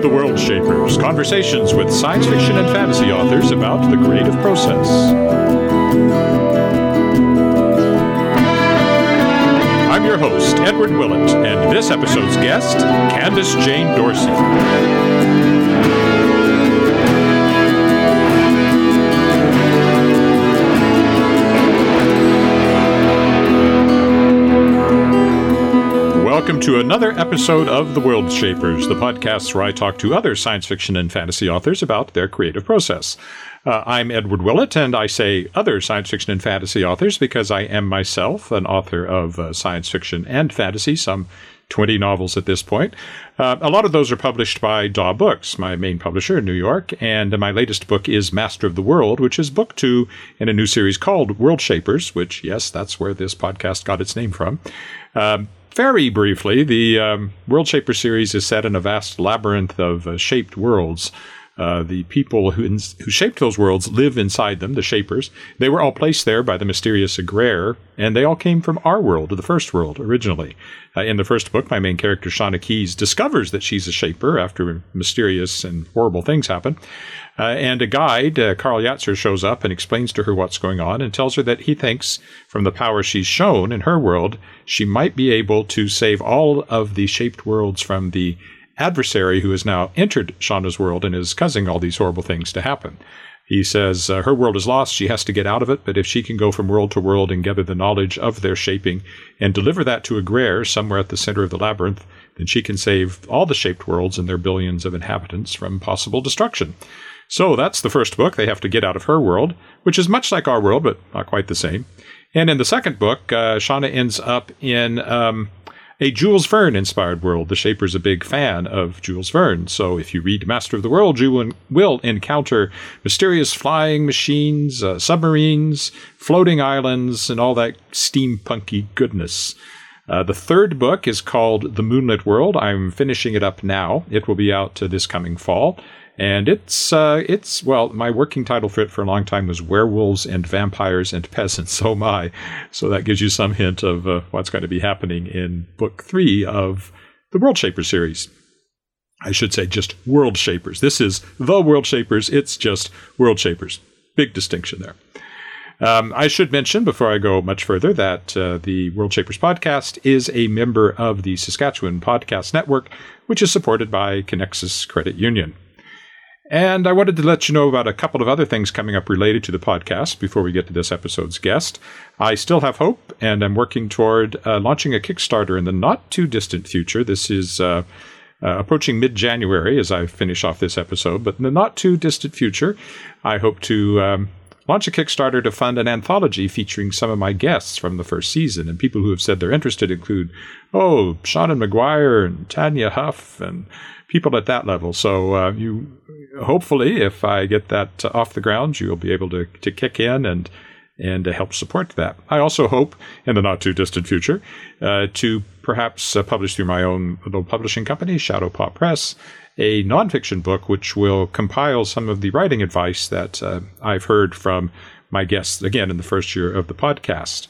The World Shapers, conversations with science fiction and fantasy authors about the creative process. I'm your host, Edward Willett, and this episode's guest, Candace Jane Dorsey. Welcome to another episode of The World Shapers, the podcast where I talk to other science fiction and fantasy authors about their creative process. I'm Edward Willett, and I say other science fiction and fantasy authors because I am myself an author of science fiction and fantasy, some 20 novels at this point. A lot of those are published by Daw Books, my main publisher in New York, and my latest book is Master of the World, which is book 2 in a new series called World Shapers, which, yes, that's where this podcast got its name from. Very briefly, the World Shaper series is set in a vast labyrinth of shaped worlds. The people who shaped those worlds live inside them, the Shapers. They were all placed there by the mysterious Agraire, and they all came from our world, the first world, originally. In the first book, my main character, Shauna Keyes, discovers that she's a Shaper after mysterious and horrible things happen. And a guide, Carl Yatzer, shows up and explains to her what's going on and tells her that he thinks, from the power she's shown in her world, she might be able to save all of the shaped worlds from the adversary who has now entered Shauna's world and is causing all these horrible things to happen. He says her world is lost, she has to get out of it, but if she can go from world to world and gather the knowledge of their shaping and deliver that to Agraire somewhere at the center of the labyrinth, then she can save all the shaped worlds and their billions of inhabitants from possible destruction. So that's the first book. They have to get out of her world, which is much like our world, but not quite the same. And in the second book, Shauna ends up in a Jules Verne-inspired world. The Shaper's a big fan of Jules Verne, so if you read Master of the World, you will encounter mysterious flying machines, submarines, floating islands, and all that steampunky goodness. The third book is called The Moonlit World. I'm finishing it up now. It will be out this coming fall. And it's my working title for it for a long time was Werewolves and Vampires and Peasants. Oh my. So that gives you some hint of what's going to be happening in book 3 of the World Shapers series. I should say just World Shapers. This is the World Shapers. It's just World Shapers. Big distinction there. I should mention, before I go much further, that the World Shapers podcast is a member of the Saskatchewan Podcast Network, which is supported by Connexus Credit Union. And I wanted to let you know about a couple of other things coming up related to the podcast before we get to this episode's guest. I still have hope, and I'm working toward launching a Kickstarter in the not-too-distant future. This is approaching mid-January as I finish off this episode, but in the not-too-distant future, I hope to launch a Kickstarter to fund an anthology featuring some of my guests from the first season. And people who have said they're interested include, Shannon McGuire and Tanya Huff and people at that level. So you hopefully, if I get that off the ground, you'll be able to kick in and help support that. I also hope, in the not-too-distant future, to perhaps publish through my own little publishing company, Shadow Paw Press, a nonfiction book which will compile some of the writing advice that I've heard from my guests, again, in the first year of the podcast.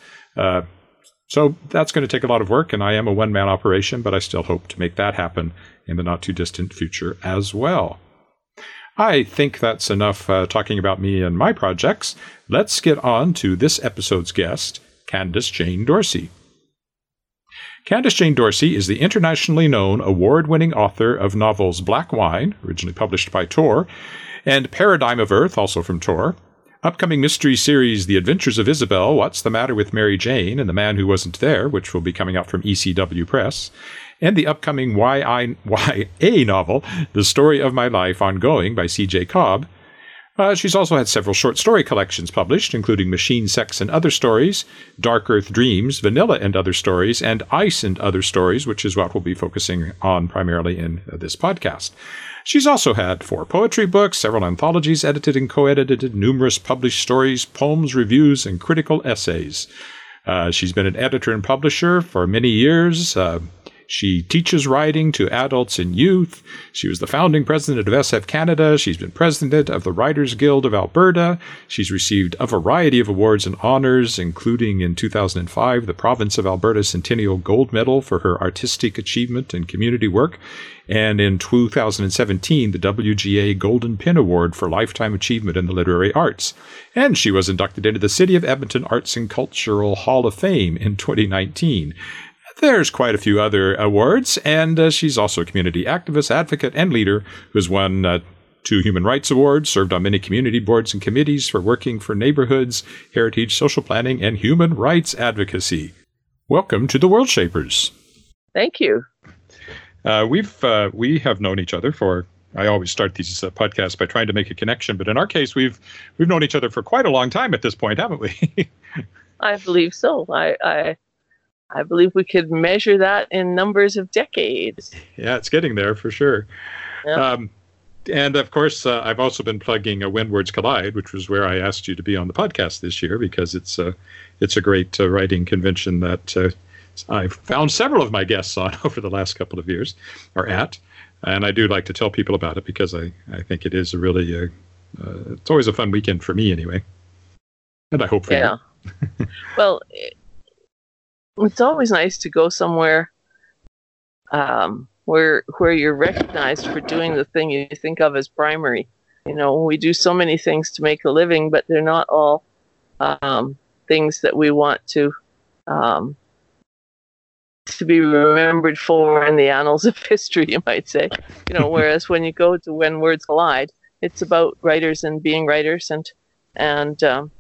So that's going to take a lot of work, and I am a one-man operation, but I still hope to make that happen in the not-too-distant future as well. I think that's enough talking about me and my projects. Let's get on to this episode's guest, Candace Jane Dorsey. Candace Jane Dorsey is the internationally known award-winning author of novels Black Wine, originally published by Tor, and Paradigm of Earth, also from Tor, upcoming mystery series The Adventures of Isabel, What's the Matter with Mary Jane and the Man Who Wasn't There, which will be coming out from ECW Press, and the upcoming YA novel, The Story of My Life Ongoing by C.J. Cobb. She's also had several short story collections published, including Machine, Sex, and Other Stories, Dark Earth Dreams, Vanilla and Other Stories, and Ice and Other Stories, which is what we'll be focusing on primarily in this podcast. She's also had 4 poetry books, several anthologies edited and co-edited, numerous published stories, poems, reviews, and critical essays. She's been an editor and publisher for many years. She teaches writing to adults and youth. She was the founding president of SF Canada. She's been president of the Writers Guild of Alberta. She's received a variety of awards and honors, including in 2005, the Province of Alberta Centennial Gold Medal for her artistic achievement and community work, and in 2017, the WGA Golden Pin Award for Lifetime Achievement in the Literary Arts. And she was inducted into the City of Edmonton Arts and Cultural Hall of Fame in 2019. There's quite a few other awards, and she's also a community activist, advocate, and leader who's won 2 human rights awards, served on many community boards and committees for working for neighborhoods, heritage, social planning, and human rights advocacy. Welcome to the World Shapers. Thank you. We have known each other for. I always start these podcasts by trying to make a connection, but in our case, we've known each other for quite a long time at this point, haven't we? I believe so. I believe we could measure that in numbers of decades. Yeah, it's getting there for sure. Yeah. And of course, I've also been plugging When Words Collide, which was where I asked you to be on the podcast this year, because it's a great writing convention that I've found several of my guests on over the last couple of years, or at. And I do like to tell people about it because I think it is a really, it's always a fun weekend for me anyway. And I hope for you. Well, it's always nice to go somewhere where you're recognized for doing the thing you think of as primary. You know, we do so many things to make a living, but they're not all things that we want to be remembered for in the annals of history, you might say. You know, whereas when you go to When Words Collide, it's about writers and being writers, and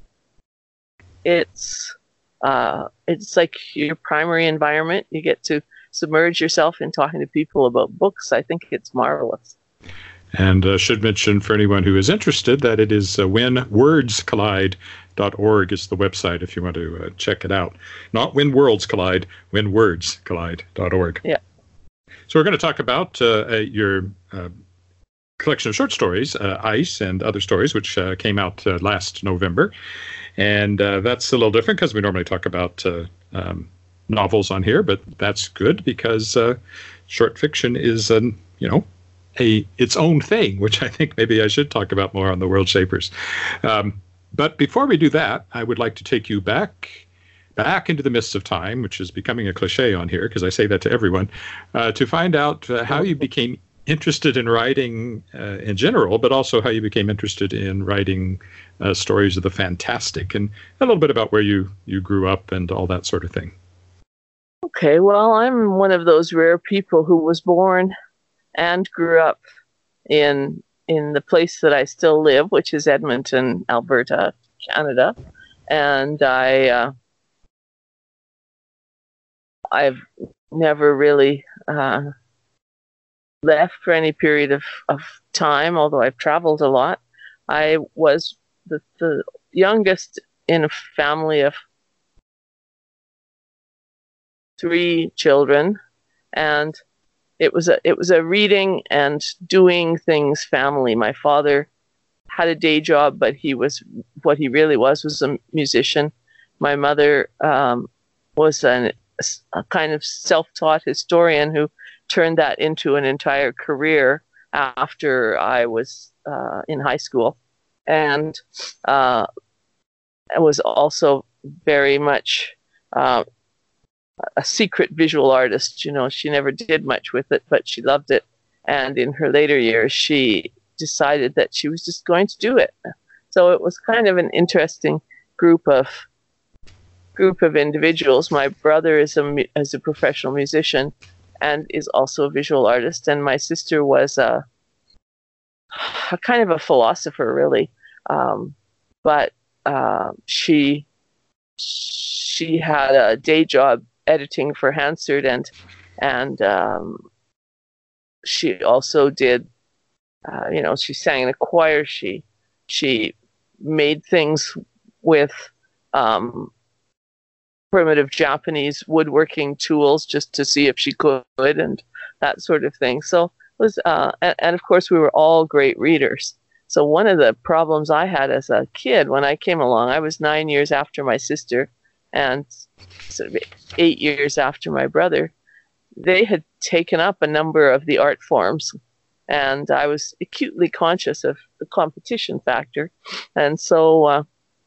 it's like your primary environment. You get to submerge yourself in talking to people about books. I think it's marvelous. And should mention for anyone who is interested that it is whenwordscollide.org is the website if you want to check it out. Not When Worlds Collide, whenwordscollide.org. Yeah. So we're going to talk about your collection of short stories, Ice and Other Stories, which came out last November. And that's a little different because we normally talk about novels on here, but that's good because short fiction is, its own thing, which I think maybe I should talk about more on the World Shapers. But before we do that, I would like to take you back into the mists of time, which is becoming a cliche on here because I say that to everyone, to find out how you became interested in writing in general, but also how you became interested in writing stories of the fantastic, and a little bit about where you grew up and all that sort of thing. Okay, well, I'm one of those rare people who was born and grew up in the place that I still live, which is Edmonton, Alberta, Canada. And I've never really left for any period of time, although I've traveled a lot. I was the youngest in a family of 3 children, and it was a reading and doing things family. My father had a day job, but what he really was a musician. My mother was a kind of self-taught historian who turned that into an entire career after I was in high school, and I was also very much a secret visual artist. You know, she never did much with it, but she loved it. And in her later years, she decided that she was just going to do it. So it was kind of an interesting group of individuals. My brother is a professional musician and is also a visual artist, and my sister was a kind of a philosopher, really. But she had a day job editing for Hansard, and she also did, she sang in a choir. She made things with primitive Japanese woodworking tools just to see if she could, and that sort of thing. So it was, and of course we were all great readers. So one of the problems I had as a kid when I came along, I was 9 years after my sister and sort of 8 years after my brother. they had taken up a number of the art forms, and I was acutely conscious of the competition factor. And so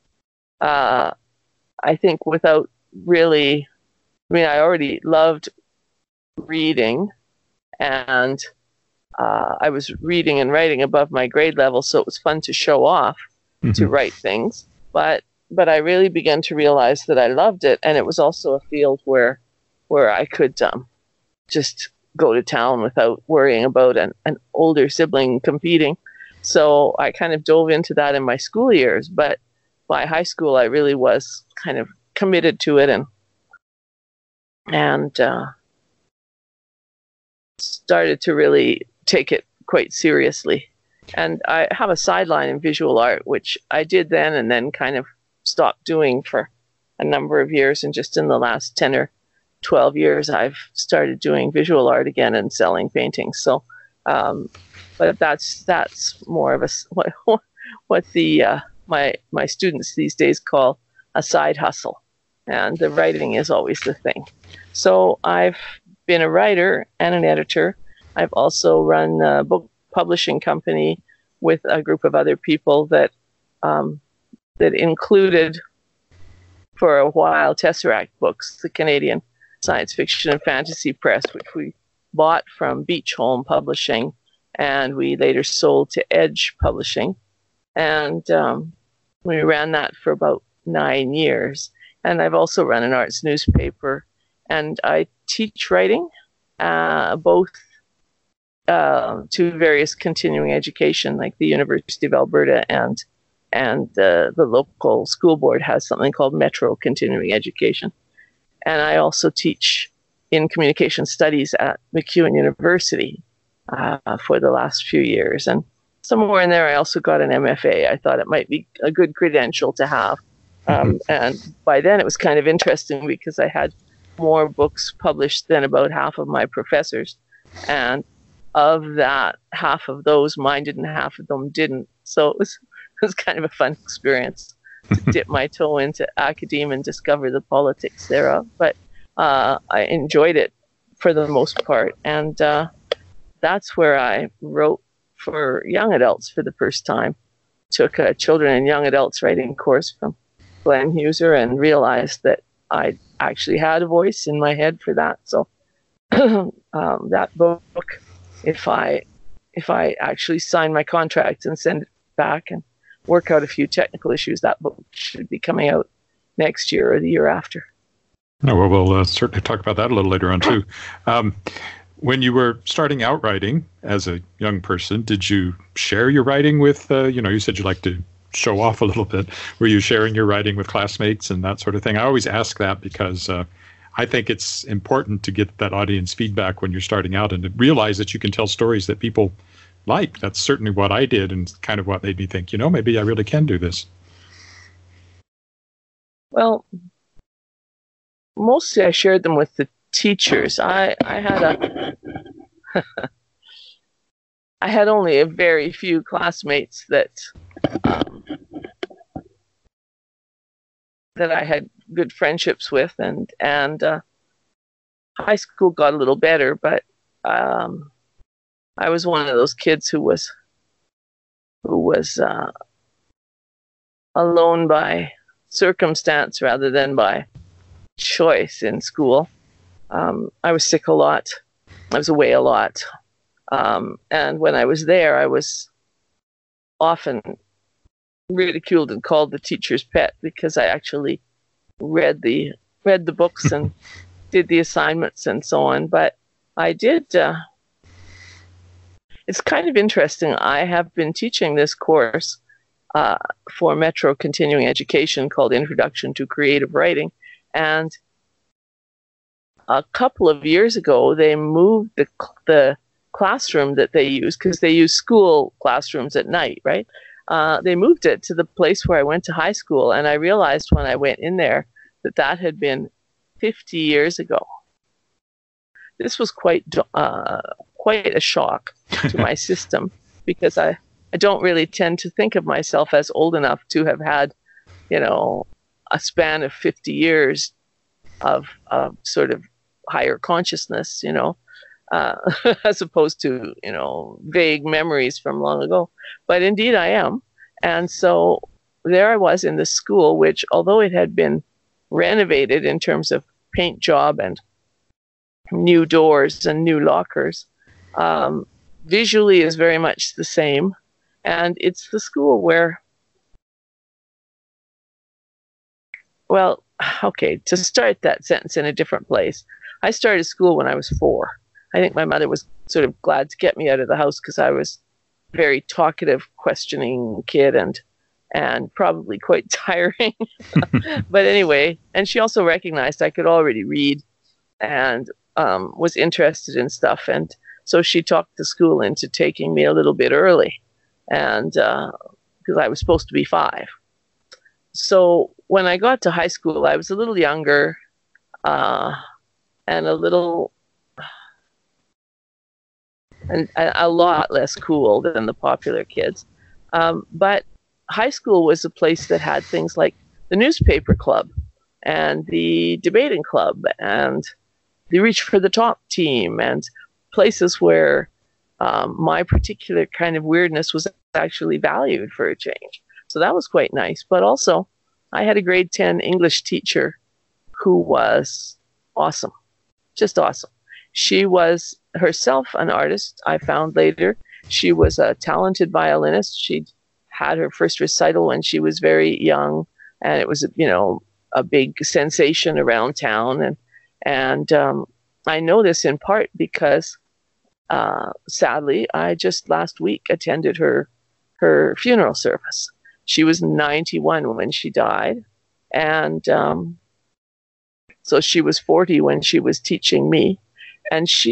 I think without really, I already loved reading, and I was reading and writing above my grade level, so it was fun to show off, to write things. But I really began to realize that I loved it, and it was also a field where I could just go to town without worrying about an older sibling competing. So I kind of dove into that in my school years, but by high school I really was kind of committed to it and started to really take it quite seriously. And I have a sideline in visual art, which I did then and then kind of stopped doing for a number of years. And just in the last 10 or 12 years, I've started doing visual art again and selling paintings. So, but that's more of what the my students these days call a side hustle, and the writing is always the thing. So I've been a writer and an editor. I've also run a book publishing company with a group of other people that included, for a while, Tesseract Books, the Canadian science fiction and fantasy press, which we bought from Beachholm Publishing, and we later sold to Edge Publishing. And we ran that for about 9 years. And I've also run an arts newspaper, and I teach writing, both to various continuing education, like the University of Alberta and the local school board has something called Metro Continuing Education. And I also teach in communication studies at MacEwan University for the last few years. And somewhere in there, I also got an MFA. I thought it might be a good credential to have. And by then, it was kind of interesting because I had more books published than about half of my professors. And of that, half of those mine did and half of them didn't. So it was kind of a fun experience to dip my toe into academia and discover the politics thereof. But I enjoyed it for the most part. And that's where I wrote for young adults for the first time. Took a children and young adults writing course from Glenn Huser and realized that I actually had a voice in my head for that. So that book, if I actually sign my contract and send it back and work out a few technical issues, that book should be coming out next year or the year after. Oh, well, we'll certainly talk about that a little later on too. When you were starting out writing as a young person, did you share your writing with, you said you like to show off a little bit. Were you sharing your writing with classmates and that sort of thing? I always ask that because I think it's important to get that audience feedback when you're starting out and to realize that you can tell stories that people like. That's certainly what I did and kind of what made me think, maybe I really can do this. Well, mostly I shared them with the teachers. I had only a very few classmates that I had good friendships with, and high school got a little better, but I was one of those kids who was alone by circumstance rather than by choice in school. I was sick a lot. I was away a lot. And when I was there, I was often ridiculed and called the teacher's pet because I actually read the books and did the assignments and so on. But I did. It's kind of interesting. I have been teaching this course for Metro Continuing Education called Introduction to Creative Writing, and a couple of years ago they moved the classroom that they use, because they use school classrooms at night, right? They moved it to the place where I went to high school, and I realized when I went in there that had been 50 years ago. This was quite a shock to my system, because I don't really tend to think of myself as old enough to have had, a span of 50 years of sort of higher consciousness, as opposed to, vague memories from long ago. But indeed I am. And so there I was in the school, which, although it had been renovated in terms of paint job and new doors and new lockers, visually is very much the same. And it's the school where, well, okay, to start that sentence in a different place, I started school when I was 4. I think my mother was sort of glad to get me out of the house because I was a very talkative, questioning kid and probably quite tiring. But anyway, and she also recognized I could already read and was interested in stuff. And so she talked the school into taking me a little bit early, and because I was supposed to be 5. So when I got to high school, I was a little younger and a lot less cool than the popular kids. But high school was a place that had things like the newspaper club and the debating club and the Reach for the Top team, and places where my particular kind of weirdness was actually valued for a change. So that was quite nice. But also, I had a grade 10 English teacher who was awesome, just awesome. She was herself an artist, I found later. She was a talented violinist. She'd had her first recital when she was very young, and it was, a big sensation around town. And I know this in part because, sadly, I just last week attended her funeral service. She was 91 when she died, and so she was 40 when she was teaching me, and she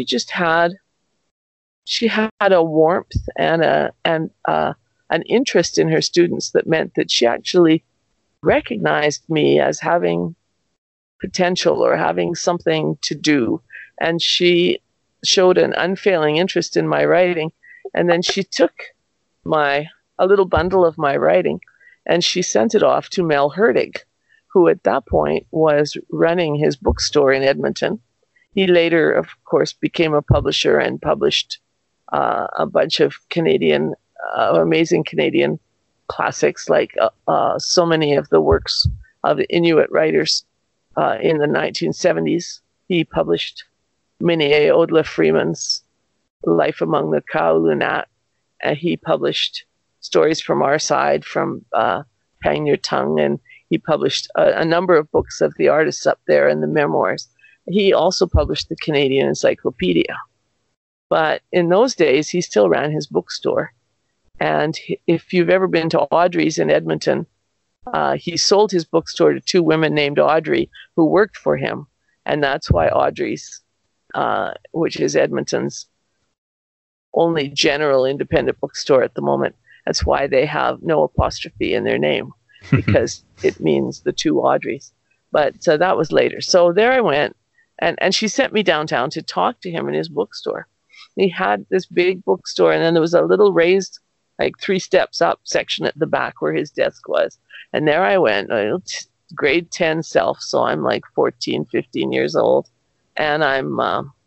had a warmth and an interest in her students that meant that she actually recognized me as having potential or having something to do. And she showed an unfailing interest in my writing. And then she took a little bundle of my writing and she sent it off to Mel Hurtig, who at that point was running his bookstore in Edmonton. He later, of course, became a publisher and published a bunch of amazing Canadian classics, like so many of the works of the Inuit writers in the 1970s. He published Mine Odla Freeman's Life Among the Kaulunat, and he published Stories from Our Side from Hang Your Tongue, and he published a number of books of the artists up there and the memoirs. He also published the Canadian Encyclopedia. But in those days, he still ran his bookstore. And if you've ever been to Audrey's in Edmonton, he sold his bookstore to 2 women named Audrey who worked for him. And that's why Audrey's, which is Edmonton's only general independent bookstore at the moment, that's why they have no apostrophe in their name, because it means the 2 Audreys. But that was later. So there I went, and she sent me downtown to talk to him in his bookstore. He had this big bookstore, and then there was a little raised, like 3 steps up section at the back where his desk was. And there I went, grade 10 self, so I'm like 14, 15 years old. And I'm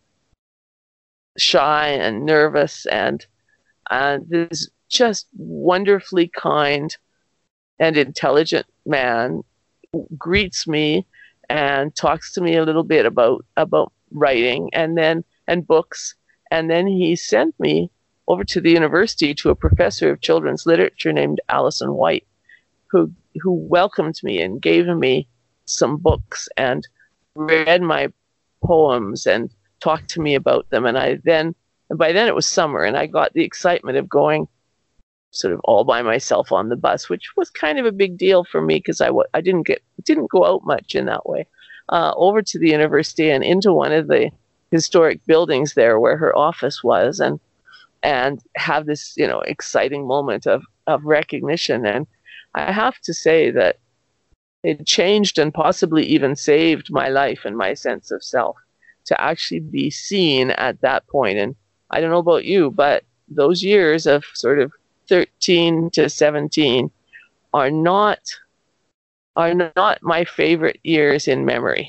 shy and nervous, and this just wonderfully kind and intelligent man greets me and talks to me a little bit about writing and books. And then he sent me over to the university to a professor of children's literature named Alison White, who welcomed me and gave me some books and read my poems and talked to me about them. And by then it was summer, and I got the excitement of going sort of all by myself on the bus, which was kind of a big deal for me because I didn't go out much in that way, over to the university and into one of the historic buildings there where her office was, and have this, exciting moment of recognition. And I have to say that it changed and possibly even saved my life and my sense of self to actually be seen at that point. And I don't know about you, but those years of sort of 13 to 17 are not my favorite years in memory.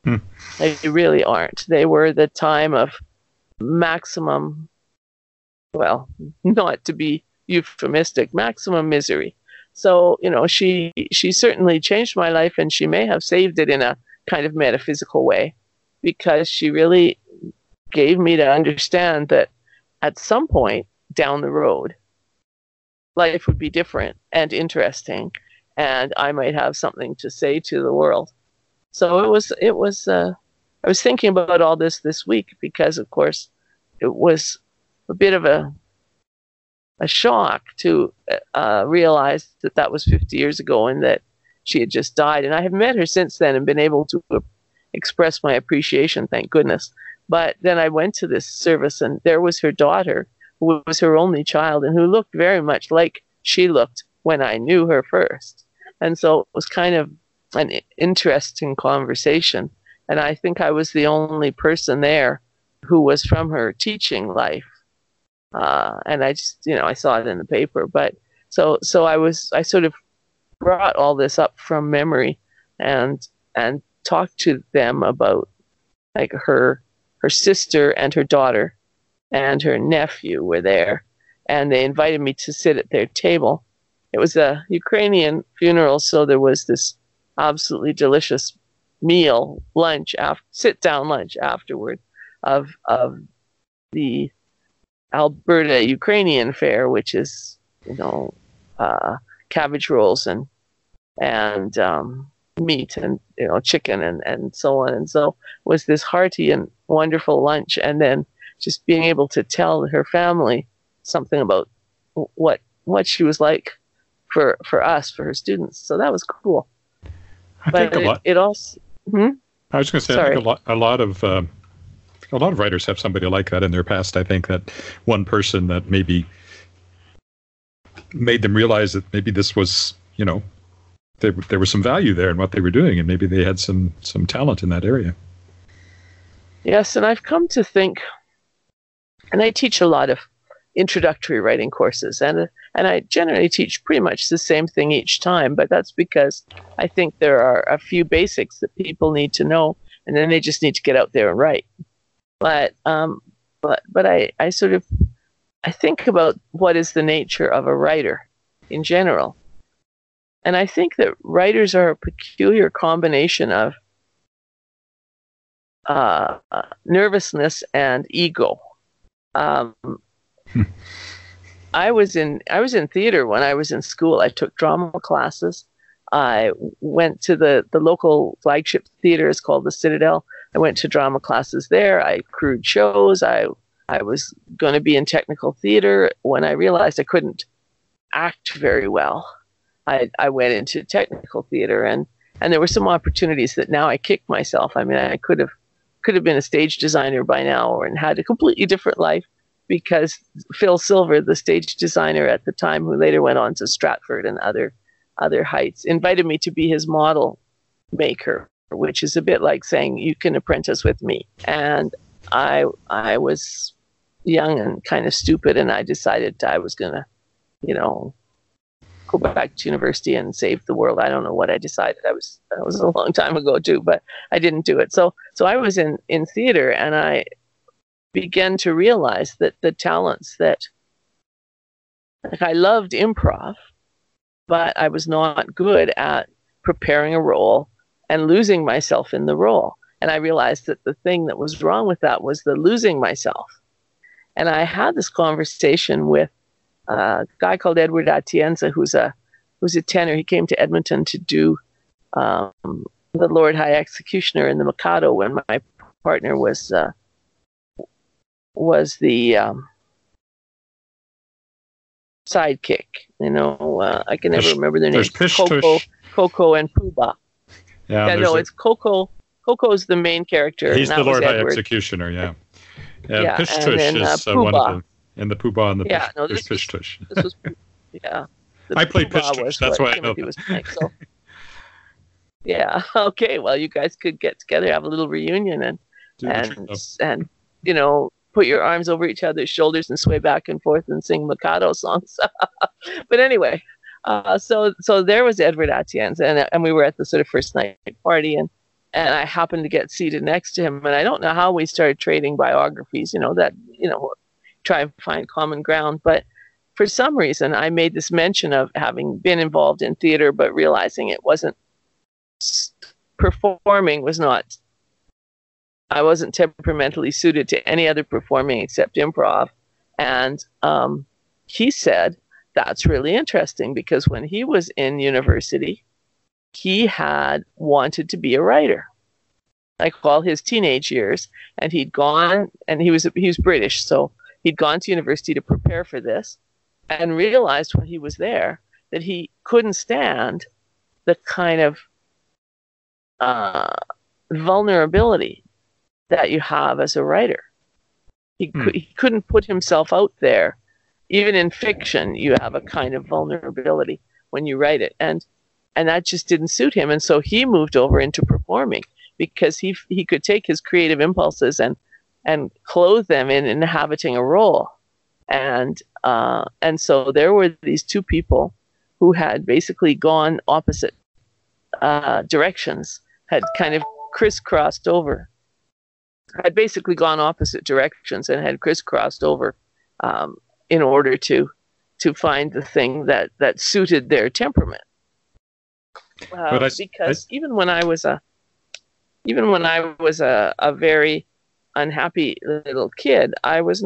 Hmm. They really aren't. They were the time of maximum, well, not to be euphemistic, maximum misery. So, she certainly changed my life, and she may have saved it in a kind of metaphysical way, because she really gave me to understand that at some point down the road, life would be different and interesting, and I might have something to say to the world. So I was thinking about all this week, because, of course, it was a bit of a shock to realize that was 50 years ago, and that she had just died. And I have met her since then and been able to express my appreciation, thank goodness. But then I went to this service, and there was her daughter, who was her only child, and who looked very much like she looked when I knew her first. And so it was kind of an interesting conversation. And I think I was the only person there who was from her teaching life. And I just, I saw it in the paper. But so I sort of brought all this up from memory, and talked to them about, like, her sister and her daughter and her nephew were there, and they invited me to sit at their table. It was a Ukrainian funeral, so there was this absolutely delicious meal, sit-down lunch afterward of the Alberta Ukrainian fare, which is, cabbage rolls and meat and, chicken and so on. And so it was this hearty and wonderful lunch, and then just being able to tell her family something about what she was like for us, for her students. So that was cool. I think it also. I was going to say, Sorry. I think a lot of writers have somebody like that in their past. I think that one person that maybe made them realize that maybe this was, there was some value there in what they were doing, and maybe they had some talent in that area. Yes, and I've come to think, and I teach a lot of introductory writing courses, and I generally teach pretty much the same thing each time, but that's because I think there are a few basics that people need to know, and then they just need to get out there and write. But I sort of, I think about what is the nature of a writer in general. And I think that writers are a peculiar combination of nervousness and ego. I was in theater when I was in school. I took drama classes. I went to the local flagship theater. It's called the Citadel. I went to drama classes there. I crewed shows. I was going to be in technical theater. When I realized I couldn't act very well, I went into technical theater, and there were some opportunities that now I kick myself. I mean, I could have been a stage designer by now, and had a completely different life, because Phil Silver, the stage designer at the time, who later went on to Stratford and other heights, invited me to be his model maker, which is a bit like saying, you can apprentice with me. And I was young and kind of stupid, and I decided I was going to, go back to university and save the world. I don't know what I decided. That was a long time ago too, but I didn't do it. So I was in theater, and I began to realize that the talents that, like, I loved improv, but I was not good at preparing a role and losing myself in the role. And I realized that the thing that was wrong with that was the losing myself. And I had this conversation with a guy called Edward Atienza, who's a tenor. He came to Edmonton to do the Lord High Executioner in the Mikado when my partner was the sidekick. I can never remember their names. Coco and Pooh-Bah. It's Coco. Coco's the main character. He's the Lord High Executioner, yeah. Pish Tush is one of them. And the Pooh-Bah and the Pish Tush. This was, I played Pish Tush, that's why I know that. Was playing, so. Yeah, okay, well, you guys could get together, have a little reunion, and put your arms over each other's shoulders and sway back and forth and sing Mikado songs. But anyway, so there was Edward Atienza, and we were at the sort of first night party, and and I happened to get seated next to him, and I don't know how we started trading biographies, try and find common ground. But for some reason, I made this mention of having been involved in theater, but realizing it wasn't performing was not, I wasn't temperamentally suited to any other performing except improv. And he said, that's really interesting, because when he was in university, he had wanted to be a writer, like all his teenage years. And he'd gone, and he was British, so he'd gone to university to prepare for this, and realized when he was there that he couldn't stand the kind of vulnerability that you have as a writer. He couldn't put himself out there. Even in fiction, you have a kind of vulnerability when you write it, and that just didn't suit him. And so he moved over into performing, because he could take his creative impulses and clothe them in inhabiting a role. And so there were these two people who had basically gone opposite directions, had kind of crisscrossed over, had basically gone opposite directions and had crisscrossed over in order to find the thing that suited their temperament. Because even when I was a very unhappy little kid, I was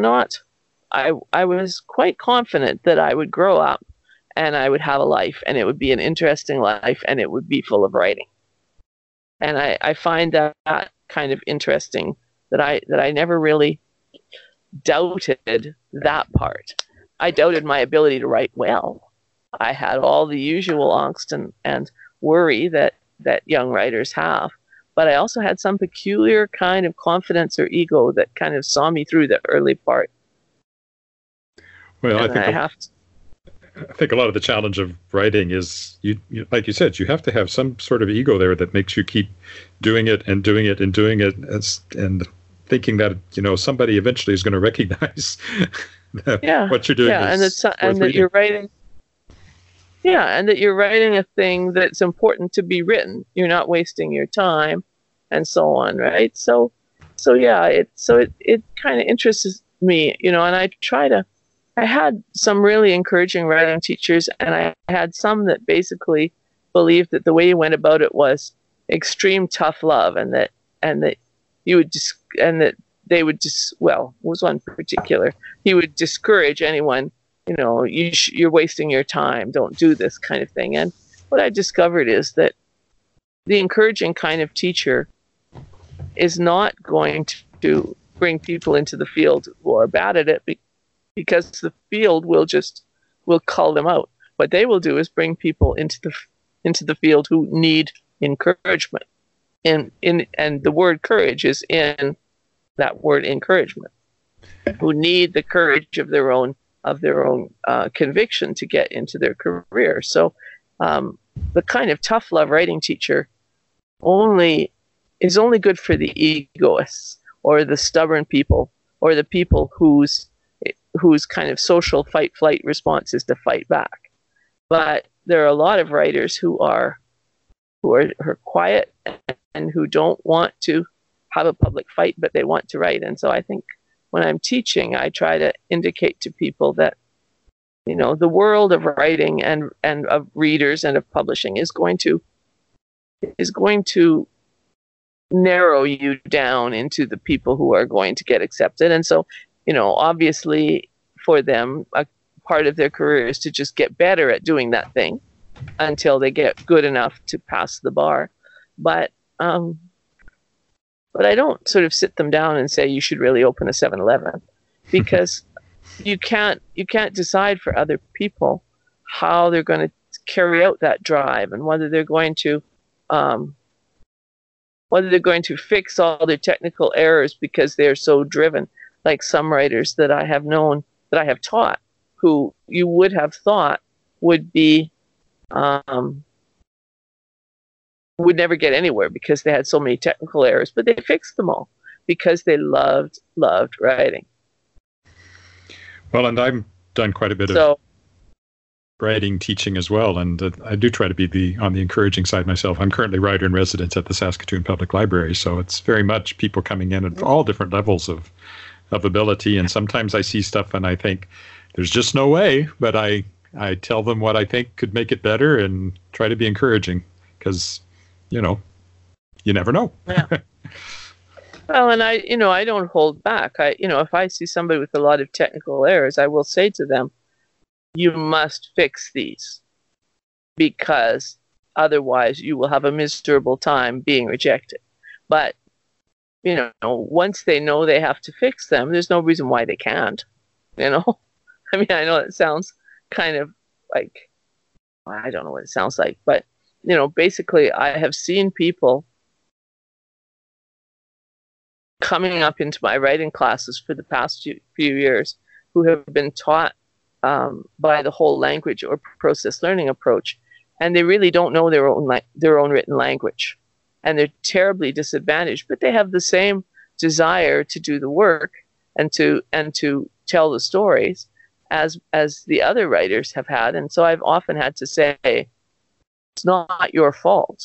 quite confident that I would grow up and I would have a life, and it would be an interesting life, and it would be full of writing. And I find that kind of interesting, that I never really doubted that part. I doubted my ability to write well. I had all the usual angst and worry that young writers have. But I also had some peculiar kind of confidence or ego that kind of saw me through the early part. Well, I think a lot of the challenge of writing is, you like you said, you have to have some sort of ego there that makes you keep doing it and doing it and doing it, and thinking that somebody eventually is going to recognize what you're doing. Yeah, and that you're writing. Yeah, and that you're writing a thing that's important to be written. You're not wasting your time, and so on, right? So yeah, it kind of interests me, and I had some really encouraging writing teachers, and I had some that basically believed that the way you went about it was extreme tough love, and that you would they would was one particular. He would discourage anyone. You're wasting your time. Don't do this kind of thing. And what I discovered is that the encouraging kind of teacher is not going to bring people into the field who are bad at it, because the field will cull them out. What they will do is bring people into the field who need encouragement. And the word courage is in that word encouragement, who need the courage of their own conviction to get into their career. So the kind of tough love writing teacher is only good for the egoists, or the stubborn people, or the people whose kind of social fight-flight response is to fight back. But there are a lot of writers who are quiet and who don't want to have a public fight, but they want to write. And so I think when I'm teaching, I try to indicate to people that, the world of writing and of readers and of publishing is going to narrow you down into the people who are going to get accepted. And so, obviously for them, a part of their career is to just get better at doing that thing until they get good enough to pass the bar. But I don't sort of sit them down and say you should really open a 7-Eleven, because you can't decide for other people how they're going to carry out that drive, and whether they're going to fix all their technical errors because they're so driven, like some writers that I have known, that I have taught, who you would have thought would be would never get anywhere because they had so many technical errors, but they fixed them all because they loved writing. Well, and I've done quite a bit writing, teaching as well. And I do try to be on the encouraging side myself. I'm currently writer in residence at the Saskatoon Public Library. So it's very much people coming in at all different levels of ability. And sometimes I see stuff and I think there's just no way, but I tell them what I think could make it better and try to be encouraging because, you never know. Yeah. Well, and I don't hold back. If I see somebody with a lot of technical errors, I will say to them, you must fix these because otherwise you will have a miserable time being rejected. But, once they know they have to fix them, there's no reason why they can't, I mean, I know it sounds kind of like, I don't know what it sounds like, but, basically I have seen people coming up into my writing classes for the past few years who have been taught by the whole language or process learning approach, and they really don't know their own written language, and they're terribly disadvantaged. But they have the same desire to do the work and to tell the stories as the other writers have had. And so I've often had to say, it's not your fault.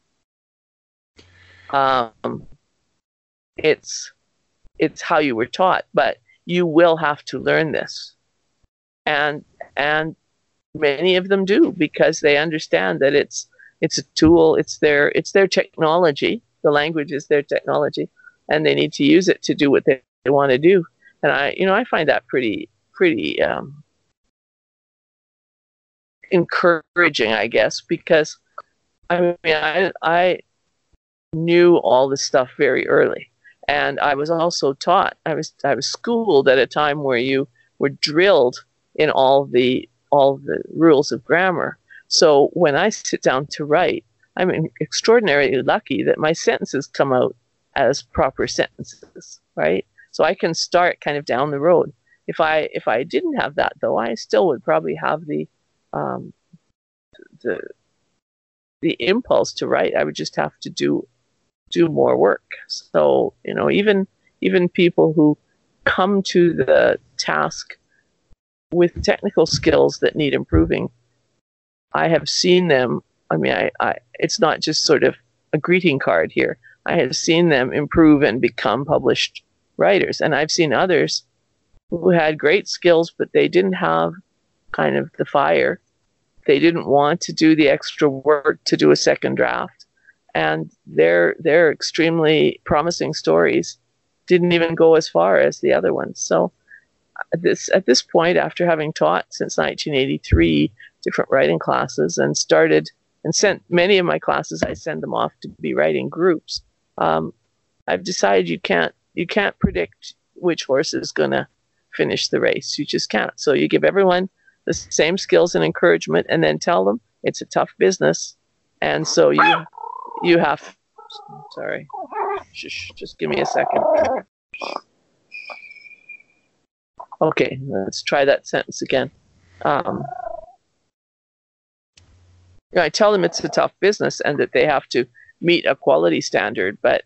It's how you were taught, but you will have to learn this. And many of them do because they understand that it's a tool, it's their technology. The language is their technology, and they need to use it to do what they want to do. And I find that pretty encouraging, I guess, because I knew all this stuff very early. And I was also taught, I was schooled at a time where you were drilled in all the rules of grammar. So when I sit down to write, I'm extraordinarily lucky that my sentences come out as proper sentences, right? So I can start kind of down the road. If I didn't have that, though, I still would probably have the impulse to write. I would just have to do more work. So, even people who come to the task with technical skills that need improving, I have seen them. I mean, it's not just sort of a greeting card here. I have seen them improve and become published writers. And I've seen others who had great skills, but they didn't have kind of the fire. They didn't want to do the extra work to do a second draft. And their extremely promising stories didn't even go as far as the other ones. So at this point, after having taught since 1983 different writing classes and started and sent many of my classes, I send them off to be writing groups. I've decided you can't predict which horse is going to finish the race. You just can't. So you give everyone the same skills and encouragement, and then tell them it's a tough business. And so you have. Sorry, just give me a second. Okay, let's try that sentence again. I tell them it's a tough business and that they have to meet a quality standard, but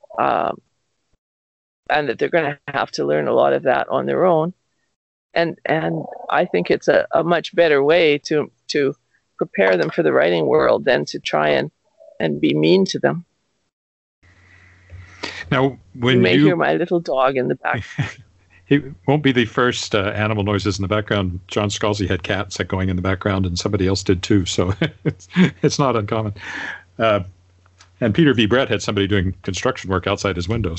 and that they're going to have to learn a lot of that on their own. And I think it's a much better way to prepare them for the writing world than to try and be mean to them. Now, when you may hear my little dog in the back. He won't be the first animal noises in the background. John Scalzi had cats going in the background, and somebody else did too. So it's not uncommon. And Peter V. Brett had somebody doing construction work outside his window.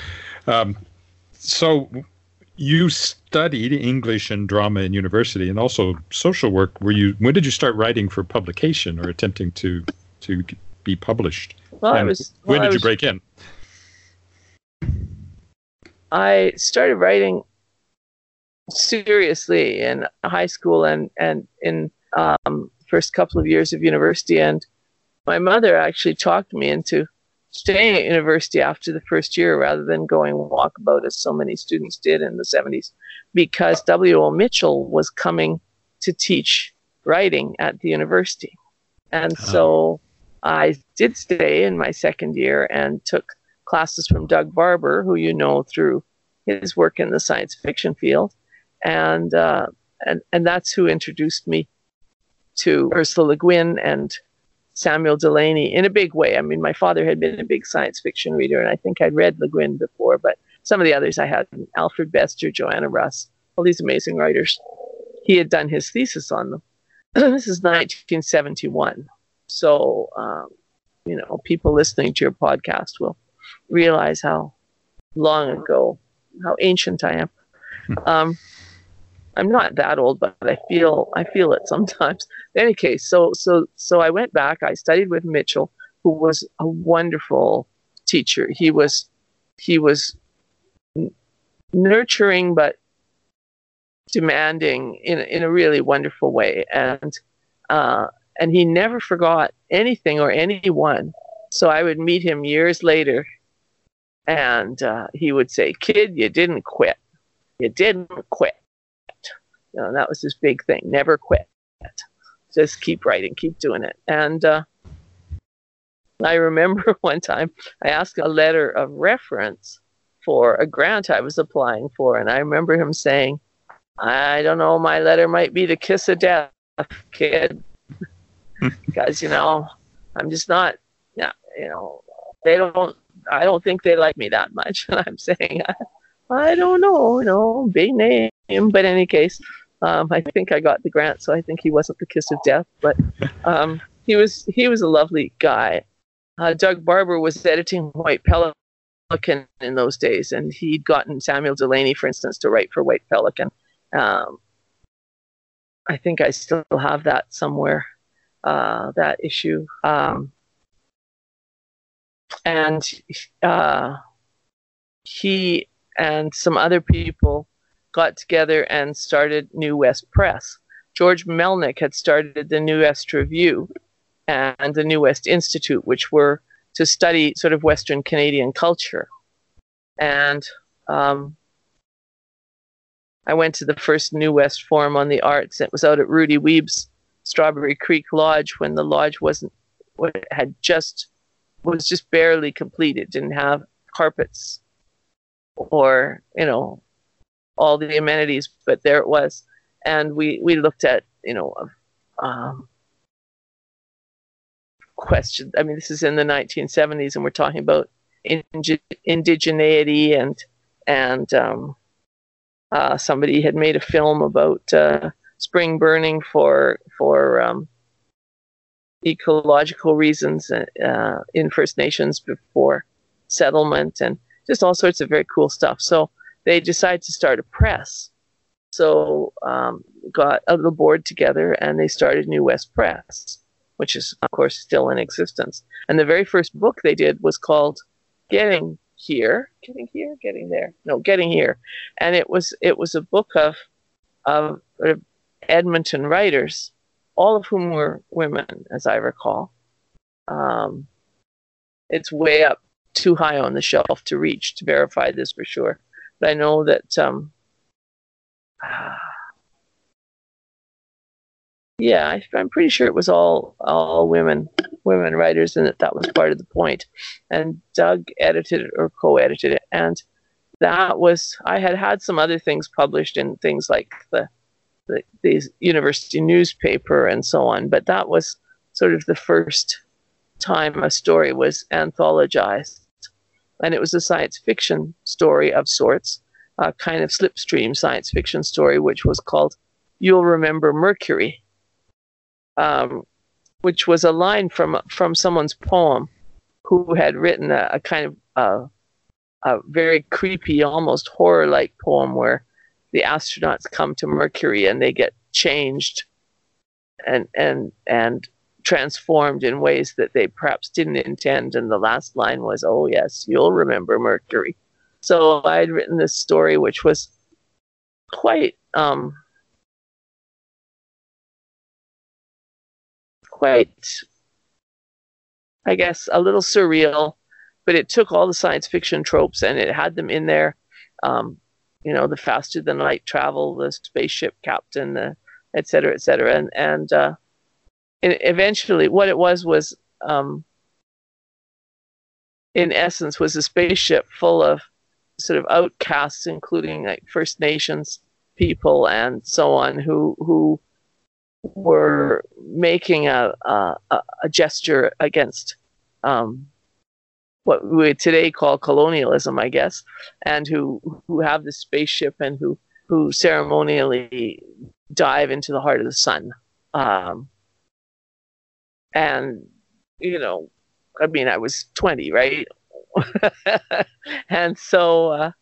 So you studied English and drama in university, and also social work. When did you start writing for publication or attempting to be published? When did you break in? I started writing seriously in high school and in first couple of years of university. And my mother actually talked me into staying at university after the first year rather than going walkabout as so many students did in the 70s, because W.O. Mitchell was coming to teach writing at the university. And so I did stay in my second year and took classes from Doug Barber, who you know through his work in the science fiction field, and that's who introduced me to Ursula Le Guin and Samuel Delany in a big way. I mean, my father had been a big science fiction reader, and I think I'd read Le Guin before, but some of the others I had, Alfred Bester, Joanna Russ, all these amazing writers. He had done his thesis on them. This is 1971. So, people listening to your podcast will realize how long ago, how ancient I am. I'm not that old, but I feel it sometimes. In any case, so I went back. I studied with Mitchell, who was a wonderful teacher. He was nurturing but demanding in a really wonderful way, and he never forgot anything or anyone. So I would meet him years later, and he would say, "Kid, you didn't quit. You didn't quit." That was his big thing. Never quit. Just keep writing, keep doing it. And I remember one time I asked a letter of reference for a grant I was applying for. And I remember him saying, "I don't know, my letter might be the kiss of death, kid." Because, I'm just not, I don't think they like me that much. And I'm saying, I don't know, big name. But in any case, I think I got the grant, so I think he wasn't the kiss of death. But he was a lovely guy. Doug Barber was editing White Pelican in those days, and he'd gotten Samuel Delany, for instance, to write for White Pelican. I think I still have that somewhere, that issue. And he and some other people got together and started New West Press. George Melnick had started the New West Review and the New West Institute, which were to study sort of Western Canadian culture. And I went to the first New West Forum on the Arts. It was out at Rudy Weeb's Strawberry Creek Lodge when the lodge was just barely completed, didn't have carpets or, all the amenities, but there it was. And we looked at, questions. I mean, this is in the 1970s, and we're talking about indigeneity, and somebody had made a film about spring burning for ecological reasons in First Nations before settlement, and just all sorts of very cool stuff. So they decided to start a press. So got a little board together, and they started New West Press, which is, of course, still in existence. And the very first book they did was called Getting Here. And it was a book of Edmonton writers, all of whom were women, as I recall. It's way up too high on the shelf to reach to verify this for sure. But I know that, I'm pretty sure it was all women writers, and that was part of the point. And Doug edited it or co-edited it, and that was, I had some other things published in things like the university newspaper and so on, but that was sort of the first time a story was anthologized. And it was a science fiction story of sorts, a kind of slipstream science fiction story, which was called You'll Remember Mercury, which was a line from someone's poem who had written a kind of a very creepy, almost horror-like poem where the astronauts come to Mercury and they get changed and transformed in ways that they perhaps didn't intend. And the last line was, "Oh yes, you'll remember Mercury." So I'd written this story, which was quite, I guess, a little surreal, but it took all the science fiction tropes and it had them in there. The faster than light travel, the spaceship captain, et cetera, et cetera. And eventually what it was, in essence, was a spaceship full of sort of outcasts, including like First Nations people and so on, who were making a gesture against what we would today call colonialism, I guess, and who have the spaceship and who ceremonially dive into the heart of the sun. And, you know, I mean, I was 20, right? And so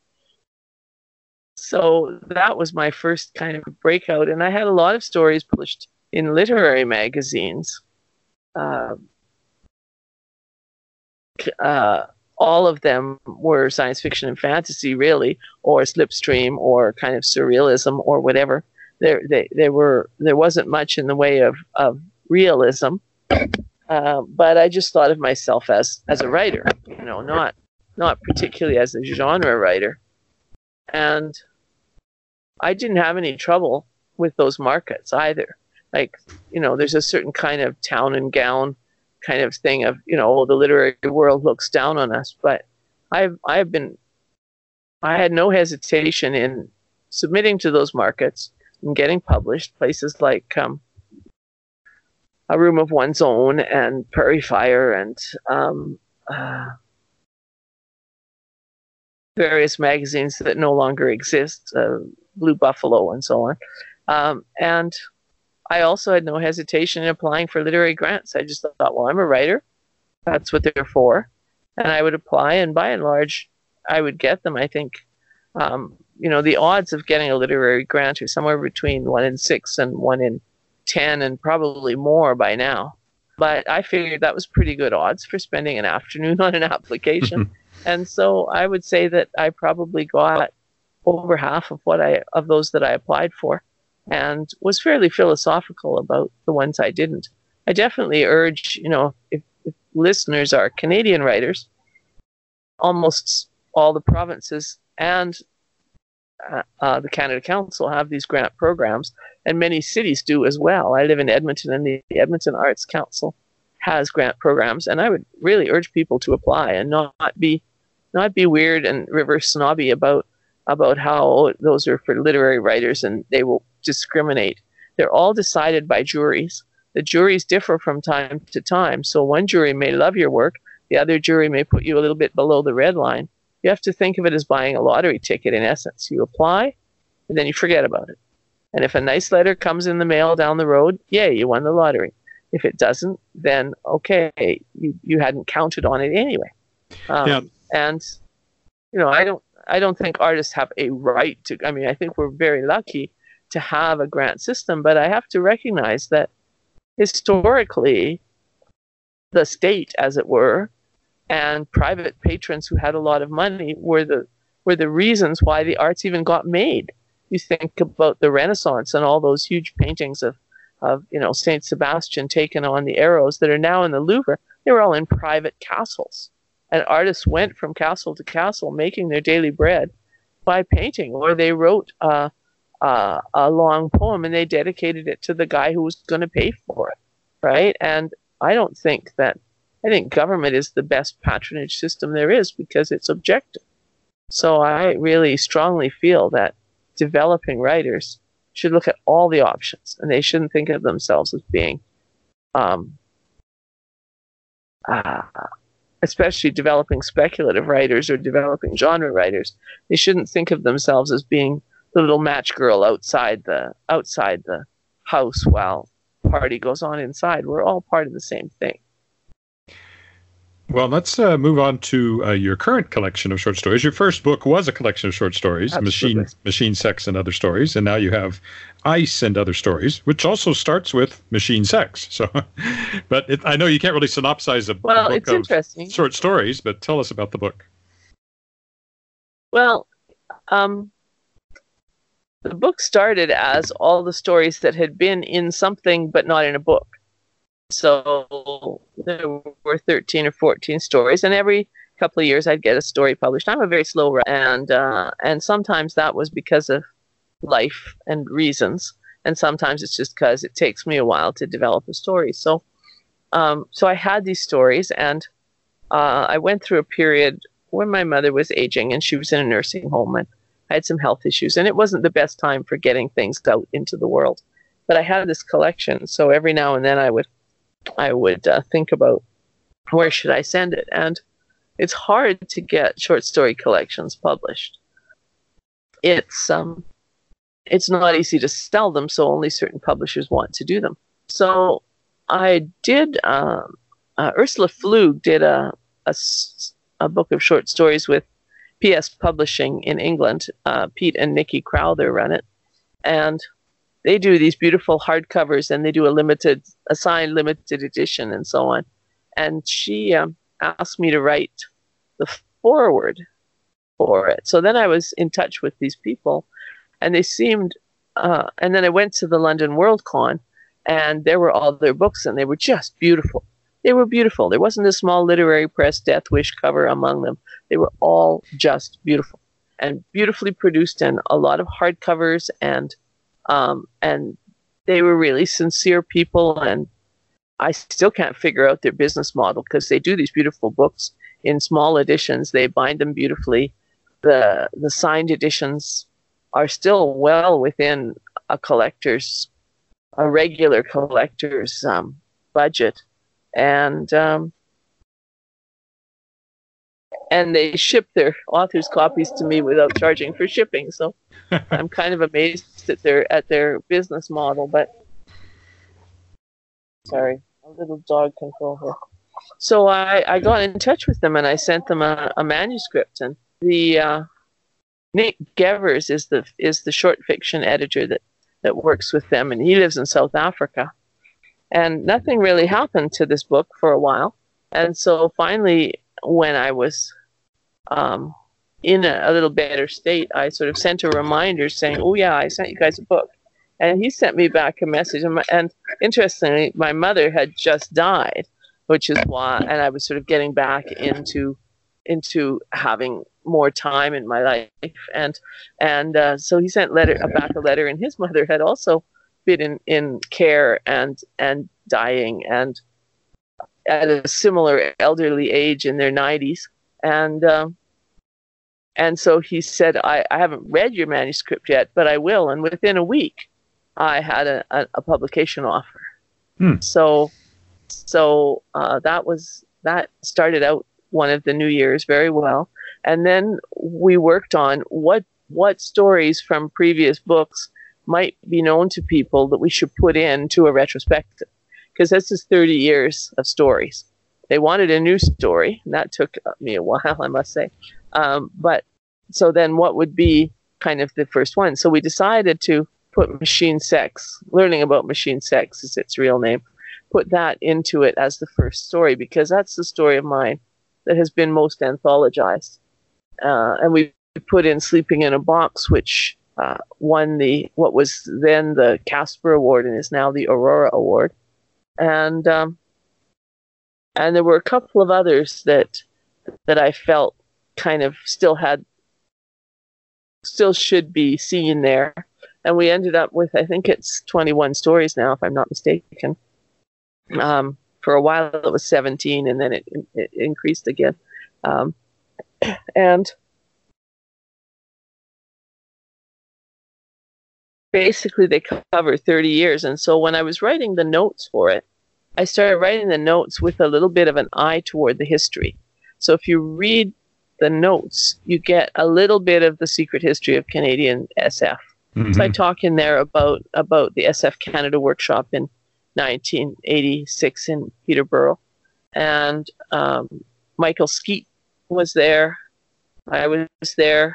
that was my first kind of breakout. And I had a lot of stories published in literary magazines. All of them were science fiction and fantasy, really, or slipstream, or kind of surrealism, or whatever. There wasn't much in the way of realism, but I just thought of myself as a writer, you know, not particularly as a genre writer, and I didn't have any trouble with those markets either. Like, you know, there's a certain kind of town and gown kind of thing of, you know, the literary world looks down on us, but I had no hesitation in submitting to those markets and getting published. Places like A Room of One's Own and Prairie Fire and various magazines that no longer exist, Blue Buffalo and so on. And I also had no hesitation in applying for literary grants. I just thought, well, I'm a writer. That's what they're for. And I would apply, and by and large, I would get them. I think, you know, the odds of getting a literary grant are somewhere between 1 in 6 and 1 in 10 and probably more by now. But I figured that was pretty good odds for spending an afternoon on an application. And so I would say that I probably got over half of those that I applied for, and was fairly philosophical about the ones I didn't. I definitely urge, you know, if listeners are Canadian writers, almost all the provinces and the Canada Council have these grant programs, and many cities do as well. I live in Edmonton, and the Edmonton Arts Council has grant programs, and I would really urge people to apply and not be weird and reverse snobby about how those are for literary writers and they will discriminate. They're all decided by juries. The juries differ from time to time, so one jury may love your work, the other jury may put you a little bit below the red line. You have to think of it as buying a lottery ticket, in essence. You apply, and then you forget about it. And if a nice letter comes in the mail down the road, yay, you won the lottery. If it doesn't, then okay, you hadn't counted on it anyway. And, you know, I don't think artists have a right to, I mean, I think we're very lucky to have a grant system, but I have to recognize that historically, the state, as it were, and private patrons who had a lot of money were the reasons why the arts even got made. You think about the Renaissance and all those huge paintings of you know, Saint Sebastian taking on the arrows that are now in the Louvre. They were all in private castles, and artists went from castle to castle making their daily bread by painting, or they wrote a long poem and they dedicated it to the guy who was going to pay for it, right? And I think government is the best patronage system there is because it's objective. So I really strongly feel that developing writers should look at all the options, and they shouldn't think of themselves as being, especially developing speculative writers or developing genre writers, they shouldn't think of themselves as being the little match girl outside the house while party goes on inside. We're all part of the same thing. Well, let's move on to your current collection of short stories. Your first book was a collection of short stories, Machine, Sex, and Other Stories, and now you have Ice and Other Stories, which also starts with machine sex. So, but I know you can't really synopsize a book it's interesting. Short stories, but tell us about the book. Well, the book started as all the stories that had been in something but not in a book. So there were 13 or 14 stories, and every couple of years I'd get a story published. I'm a very slow writer, and sometimes that was because of life and reasons, and sometimes it's just because it takes me a while to develop a story. So I had these stories, and I went through a period when my mother was aging, and she was in a nursing home, and I had some health issues, and it wasn't the best time for getting things out into the world. but I had this collection, so every now and then I would think about where should I send it, and it's hard to get short story collections published. It's not easy to sell them, so only certain publishers want to do them. So I did. Ursula Flug did a book of short stories with PS Publishing in England. Pete and Nikki Crowther run it, and they do these beautiful hardcovers, and they do a signed limited edition, and so on. And she asked me to write the foreword for it. So then I was in touch with these people, and they seemed. And then I went to the London World Con, and there were all their books, and they were just beautiful. They were beautiful. There wasn't a small literary press Death Wish cover among them. They were all just beautiful and beautifully produced, and a lot of hardcovers, and they were really sincere people. And I still can't figure out their business model, because they do these beautiful books in small editions. They bind them beautifully. The signed editions are still well within a regular collector's budget. And they ship their authors' copies to me without charging for shipping. So I'm kind of amazed at their business model. But sorry, a little dog control here. So I got in touch with them, and I sent them a manuscript. And the Nick Gevers is the short fiction editor that works with them, and he lives in South Africa. And nothing really happened to this book for a while. And so finally, when I was in a little better state, I sort of sent a reminder saying, oh yeah, I sent you guys a book. And he sent me back a message. And interestingly, my mother had just died, which is why, and I was sort of getting back into having more time in my life. And so he sent back a letter, and his mother had also been in care and dying, and at a similar elderly age in their 90s. And so he said, I haven't read your manuscript yet, but I will. And within a week, I had a publication offer. So that started out one of the New Year's very well. And then we worked on what stories from previous books might be known to people that we should put into a retrospective, because this is 30 years of stories. They wanted a new story, and that took me a while, I must say. But so then what would be kind of the first one? So we decided to put Machine Sex, Learning About Machine Sex is its real name, put that into it as the first story, because that's the story of mine that has been most anthologized. And we put in Sleeping in a Box, which won what was then the Casper Award and is now the Aurora Award. And there were a couple of others that I felt kind of still should be seen there. And we ended up with, I think it's 21 stories now, if I'm not mistaken. For a while it was 17, and then it increased again. And basically they cover 30 years. And so when I was writing the notes for it, I started writing the notes with a little bit of an eye toward the history. So if you read the notes, you get a little bit of the secret history of Canadian SF. Mm-hmm. So I talk in there about the SF Canada workshop in 1986 in Peterborough. And Michael Skeet was there. I was there.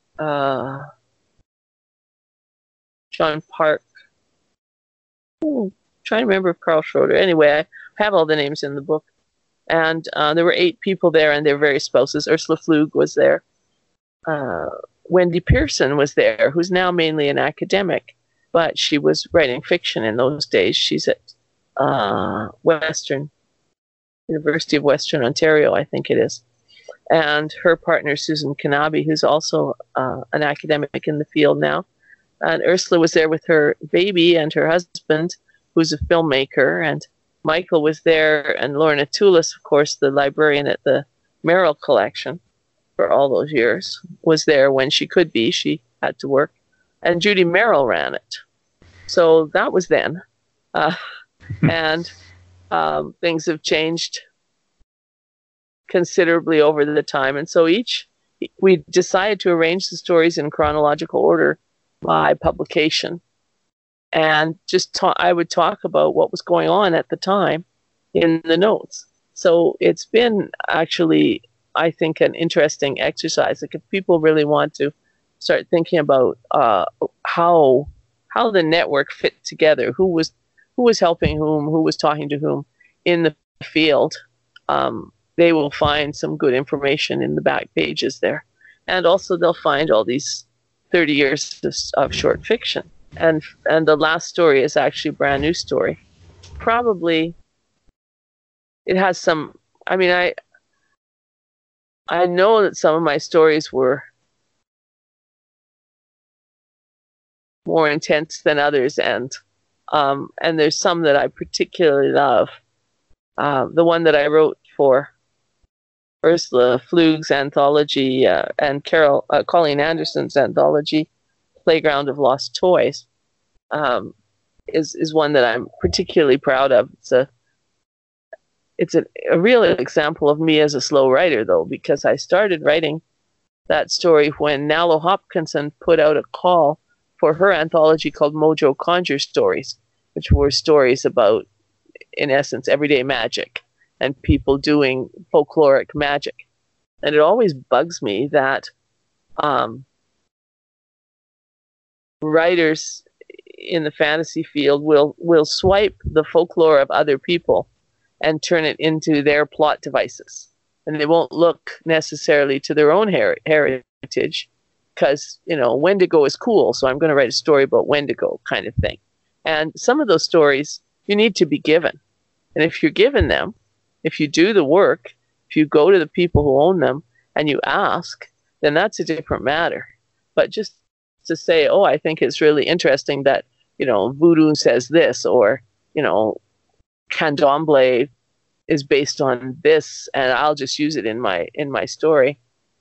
John Park. Trying to remember if Carl Schroeder. Anyway, I have all the names in the book. And there were 8 people there, and their various spouses. Ursula Flug was there. Wendy Pearson was there, who's now mainly an academic, but she was writing fiction in those days. She's at University of Western Ontario, I think it is. And her partner, Susan Kanabe, who's also an academic in the field now. And Ursula was there with her baby and her husband, who's a filmmaker. And Michael was there, and Lorna Toulis, of course, the librarian at the Merrill Collection for all those years, was there when she could be. She had to work. And Judy Merrill ran it. So that was then. And things have changed considerably over the time. And so we decided to arrange the stories in chronological order by publication. And I would talk about what was going on at the time in the notes. So it's been actually, I think, an interesting exercise. Like if people really want to start thinking about how the network fit together, who was helping whom, who was talking to whom in the field, they will find some good information in the back pages there. And also they'll find all these 30 years of short fiction. And the last story is actually a brand new story. Probably it has some, I mean, I know that some of my stories were more intense than others, and there's some that I particularly love. The one that I wrote for Ursula Flug's anthology and Colleen Anderson's anthology, Playground of Lost Toys, is one that I'm particularly proud of. It's a real example of me as a slow writer, though, because I started writing that story when Nalo Hopkinson put out a call for her anthology called Mojo Conjure Stories, which were stories about, in essence, everyday magic and people doing folkloric magic. And it always bugs me that writers in the fantasy field will swipe the folklore of other people and turn it into their plot devices. And they won't look necessarily to their own heritage because, Wendigo is cool, so I'm going to write a story about Wendigo kind of thing. And some of those stories you need to be given. And if you're given them, if you do the work, if you go to the people who own them and you ask, then that's a different matter. But just to say, oh, I think it's really interesting that, Voodoo says this, or, Candomblé is based on this, and I'll just use it in my story.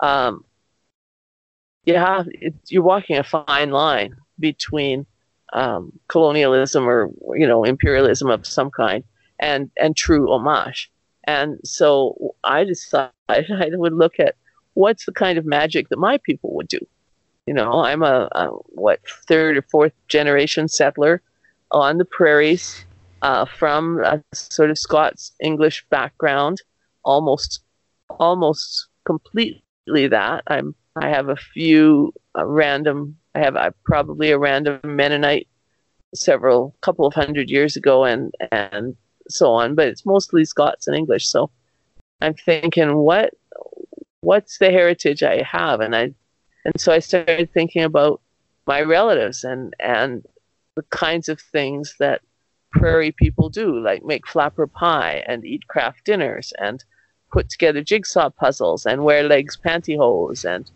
You're walking a fine line between colonialism or imperialism of some kind and true homage. And so I decided I would look at what's the kind of magic that my people would do. I'm a third or fourth generation settler on the prairies, from a sort of Scots English background, almost completely that. I have a few I have probably a random Mennonite couple of hundred years ago and so on, but it's mostly Scots and English. So I'm thinking, what's the heritage I have? And so I started thinking about my relatives and the kinds of things that prairie people do, like make flapper pie and eat craft dinners and put together jigsaw puzzles and wear legs pantyhose and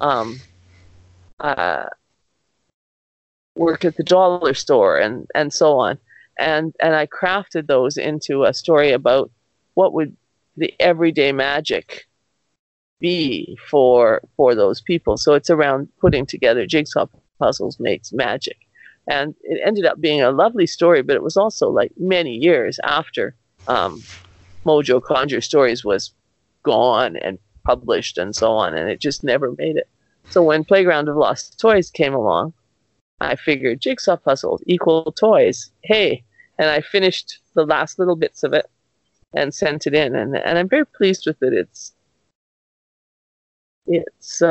work at the dollar store and so on. And I crafted those into a story about what would the everyday magic be for those people. So it's around putting together jigsaw puzzles makes magic. And it ended up being a lovely story, but it was also like many years after Mojo Conjure Stories was gone and published and so on, and it just never made it. So when Playground of Lost Toys came along, I figured jigsaw puzzles equal toys. Hey, and I finished the last little bits of it and sent it in, and I'm very pleased with it. It's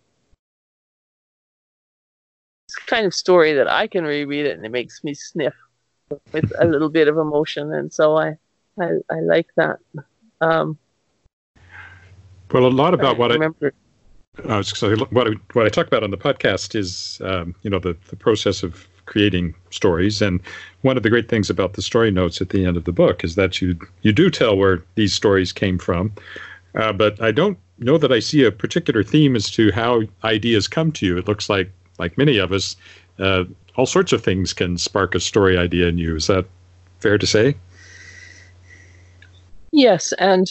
kind of story that I can reread it and it makes me sniff with a little bit of emotion, and so I like that. Well, a lot about what I talk about on the podcast is the process of creating stories, and one of the great things about the story notes at the end of the book is that you do tell where these stories came from, but I don't know that I see a particular theme as to how ideas come to you. It looks like many of us, all sorts of things can spark a story idea in you. Is that fair to say? Yes, and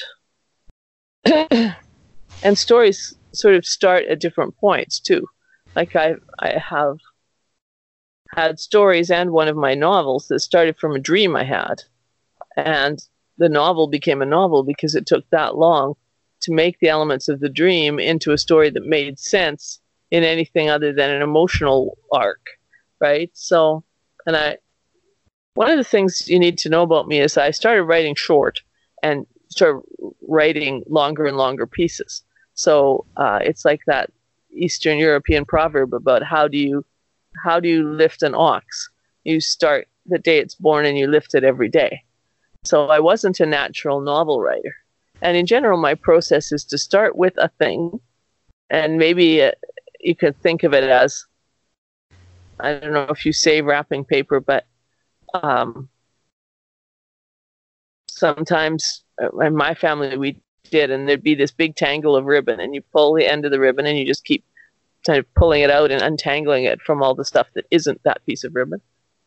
and stories sort of start at different points too. Like I have had stories and one of my novels that started from a dream I had. And the novel became a novel because it took that long to make the elements of the dream into a story that made sense in anything other than an emotional arc, right? So, one of the things you need to know about me is I started writing short and started writing longer and longer pieces. So it's like that Eastern European proverb about how do you lift an ox? You start the day it's born and you lift it every day. So I wasn't a natural novel writer. And in general, my process is to start with a thing, and maybe you could think of it as, I don't know if you say wrapping paper, but sometimes in my family we did, and there'd be this big tangle of ribbon, and you pull the end of the ribbon and you just keep kind of pulling it out and untangling it from all the stuff that isn't that piece of ribbon.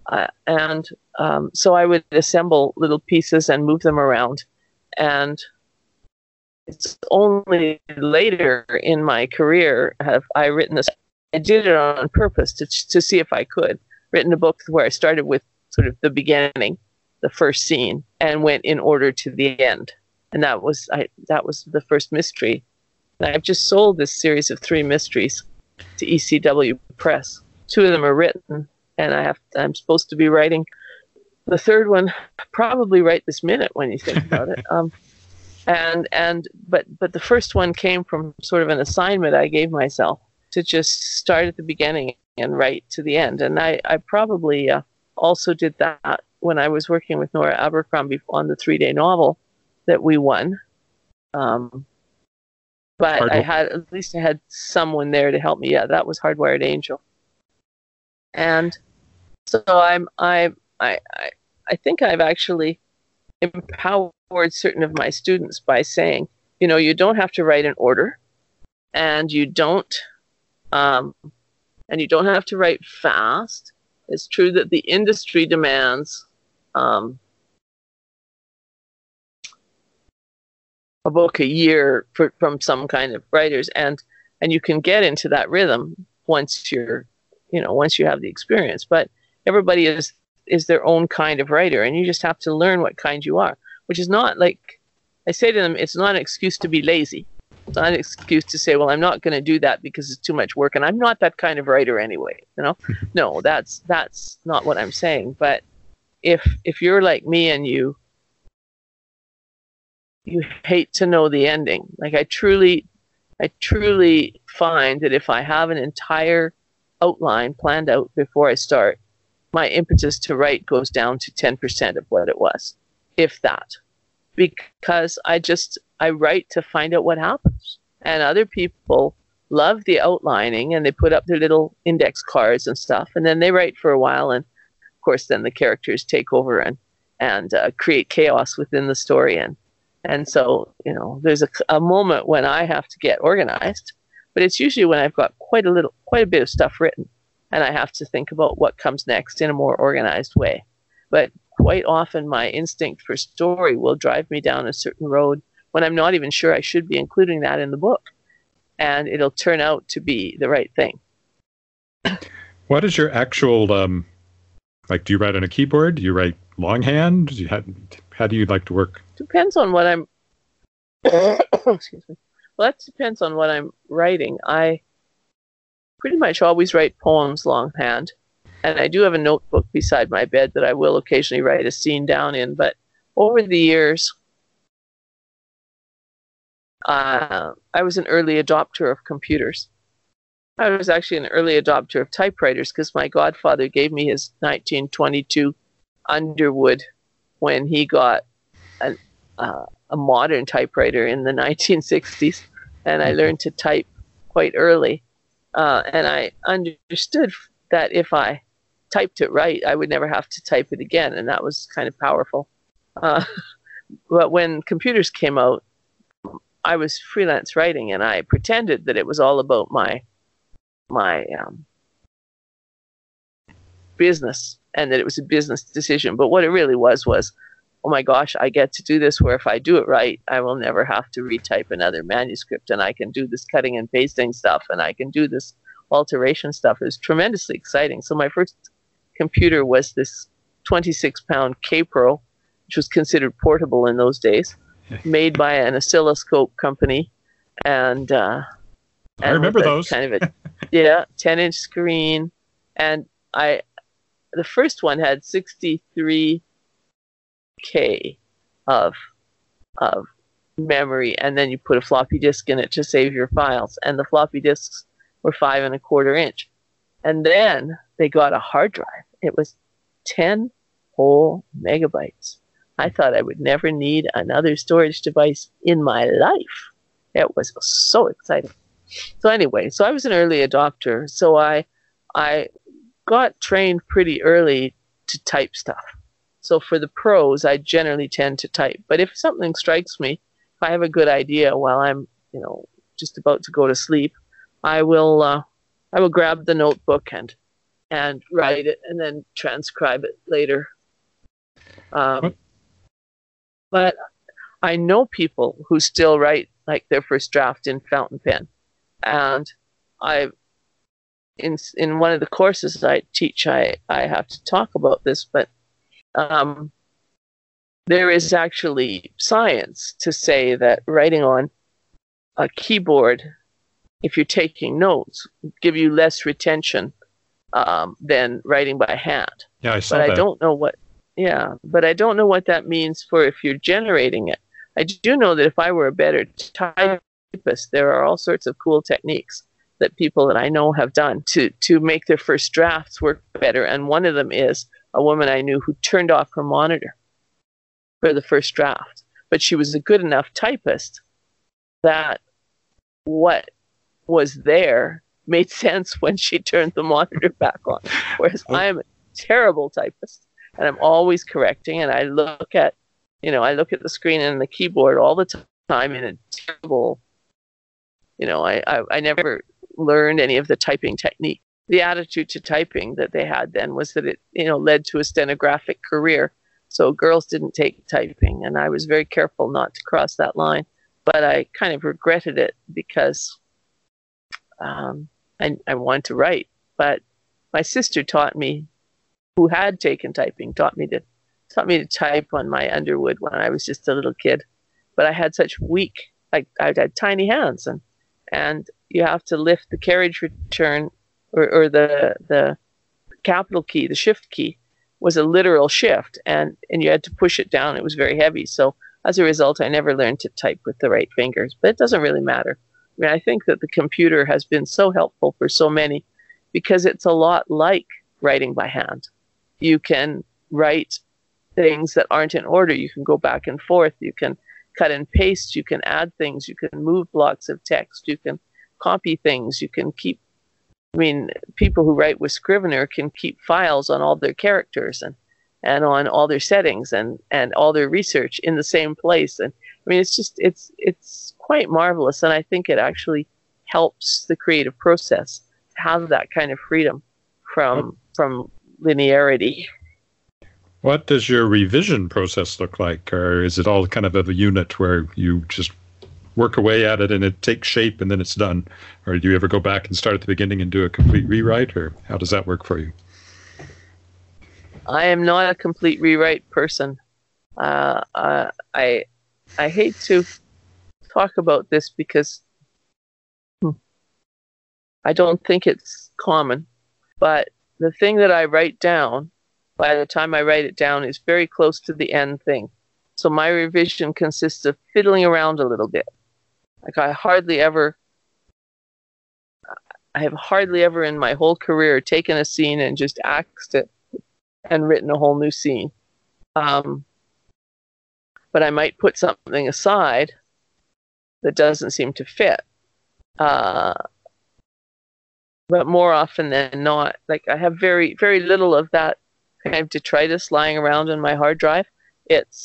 So I would assemble little pieces and move them around. And it's only later in my career have I written this. I did it on purpose to see if I could. Written a book where I started with sort of the beginning, the first scene, and went in order to the end. And that was the first mystery. And I've just sold this series of 3 mysteries to ECW Press. 2 of them are written, and I'm supposed to be writing the 3rd one probably right this minute when you think about it. But the first one came from sort of an assignment I gave myself to just start at the beginning and write to the end. And I probably also did that when I was working with Nora Abercrombie on the 3-day novel that we won. But I had someone there to help me. Yeah, that was Hardwired Angel. And so I think I've actually empowered certain of my students by saying, you don't have to write in order, and you don't have to write fast. It's true that the industry demands a book a year from some kind of writers, and you can get into that rhythm once you have the experience. But everybody is their own kind of writer, and you just have to learn what kind you are, which is not, like I say to them, it's not an excuse to be lazy. It's not an excuse to say, well, I'm not going to do that because it's too much work, and I'm not that kind of writer anyway. No, that's not what I'm saying. But if you're like me and you hate to know the ending, like I truly find that if I have an entire outline planned out before I start, my impetus to write goes down to 10% of what it was, if that, because I write to find out what happens. And other people love the outlining, and they put up their little index cards and stuff, and then they write for a while, and of course then the characters take over and create chaos within the story. And so, there's a moment when I have to get organized, but it's usually when I've got quite a bit of stuff written, and I have to think about what comes next in a more organized way. But quite often my instinct for story will drive me down a certain road when I'm not even sure I should be including that in the book, and it'll turn out to be the right thing. What is your actual, do you write on a keyboard? Do you write longhand? How do you like to work? Depends on what I'm, excuse me. Well, that depends on what I'm writing. I pretty much always write poems longhand, and I do have a notebook beside my bed that I will occasionally write a scene down in. But over the years, I was an early adopter of computers. I was actually an early adopter of typewriters because my godfather gave me his 1922 Underwood when he got a modern typewriter in the 1960s, and I learned to type quite early. And I understood that if I typed it right, I would never have to type it again, and that was kind of powerful. But when computers came out, I was freelance writing, and I pretended that it was all about my business, and that it was a business decision. But what it really was, oh my gosh, I get to do this where if I do it right, I will never have to retype another manuscript, and I can do this cutting and pasting stuff, and I can do this alteration stuff. It was tremendously exciting. So my first computer was this 26-pound K-Pro, which was considered portable in those days, made by an oscilloscope company, and I remember those. Kind of a 10-inch screen, and the first one had 63K of memory, and then you put a floppy disk in it to save your files, and the floppy disks were 5 1/4 inch. And then they got a hard drive. It was 10 whole megabytes. I thought I would never need another storage device in my life. It was so exciting. So anyway, so I was an early adopter. So I got trained pretty early to type stuff. So for the pros, I generally tend to type. But if something strikes me, if I have a good idea while I'm, just about to go to sleep, I will grab the notebook and write it and then transcribe it later. But I know people who still write like their first draft in fountain pen, and in one of the courses I teach, I have to talk about this, but there is actually science to say that writing on a keyboard, if you're taking notes, give you less retention than writing by hand. Yeah, I saw that. But I don't know what that means for if you're generating it. I do know that if I were a better typist, there are all sorts of cool techniques that people that I know have done to make their first drafts work better. And one of them is a woman I knew who turned off her monitor for the first draft. But she was a good enough typist that what was there made sense when she turned the monitor back on. Whereas I'm a terrible typist, and I'm always correcting, and I look at the screen and the keyboard all the time in a terrible, I never learned any of the typing technique. The attitude to typing that they had then was that it, led to a stenographic career. So girls didn't take typing, and I was very careful not to cross that line. But I kind of regretted it because I wanted to write. But my sister taught me, who had taken typing, taught me to type on my Underwood when I was just a little kid. But I had such weak, I had tiny hands, and you have to lift the carriage return or the capital key, the shift key was a literal shift, and you had to push it down. It was very heavy. So as a result, I never learned to type with the right fingers, but it doesn't really matter. I mean, I think that the computer has been so helpful for so many because it's a lot like writing by hand. You can write things that aren't in order. You can go back and forth. You can cut and paste. You can add things. You can move blocks of text. You can copy things. You can keep, people who write with Scrivener can keep files on all their characters and on all their settings and all their research in the same place. And it's quite marvelous. And I think it actually helps the creative process to have that kind of freedom from linearity. What does your revision process look like? Or is it all kind of a unit where you just work away at it and it takes shape and then it's done? Or do you ever go back and start at the beginning and do a complete rewrite? Or how does that work for you? I am not a complete rewrite person. I hate to talk about this because I don't think it's common. But the thing that I write down, by the time I write it down, is very close to the end thing. So my revision consists of fiddling around a little bit. Like I have hardly ever in my whole career taken a scene and just axed it and written a whole new scene. But I might put something aside that doesn't seem to fit. But more often than not, like I have very, very little of that kind of detritus lying around in my hard drive. It's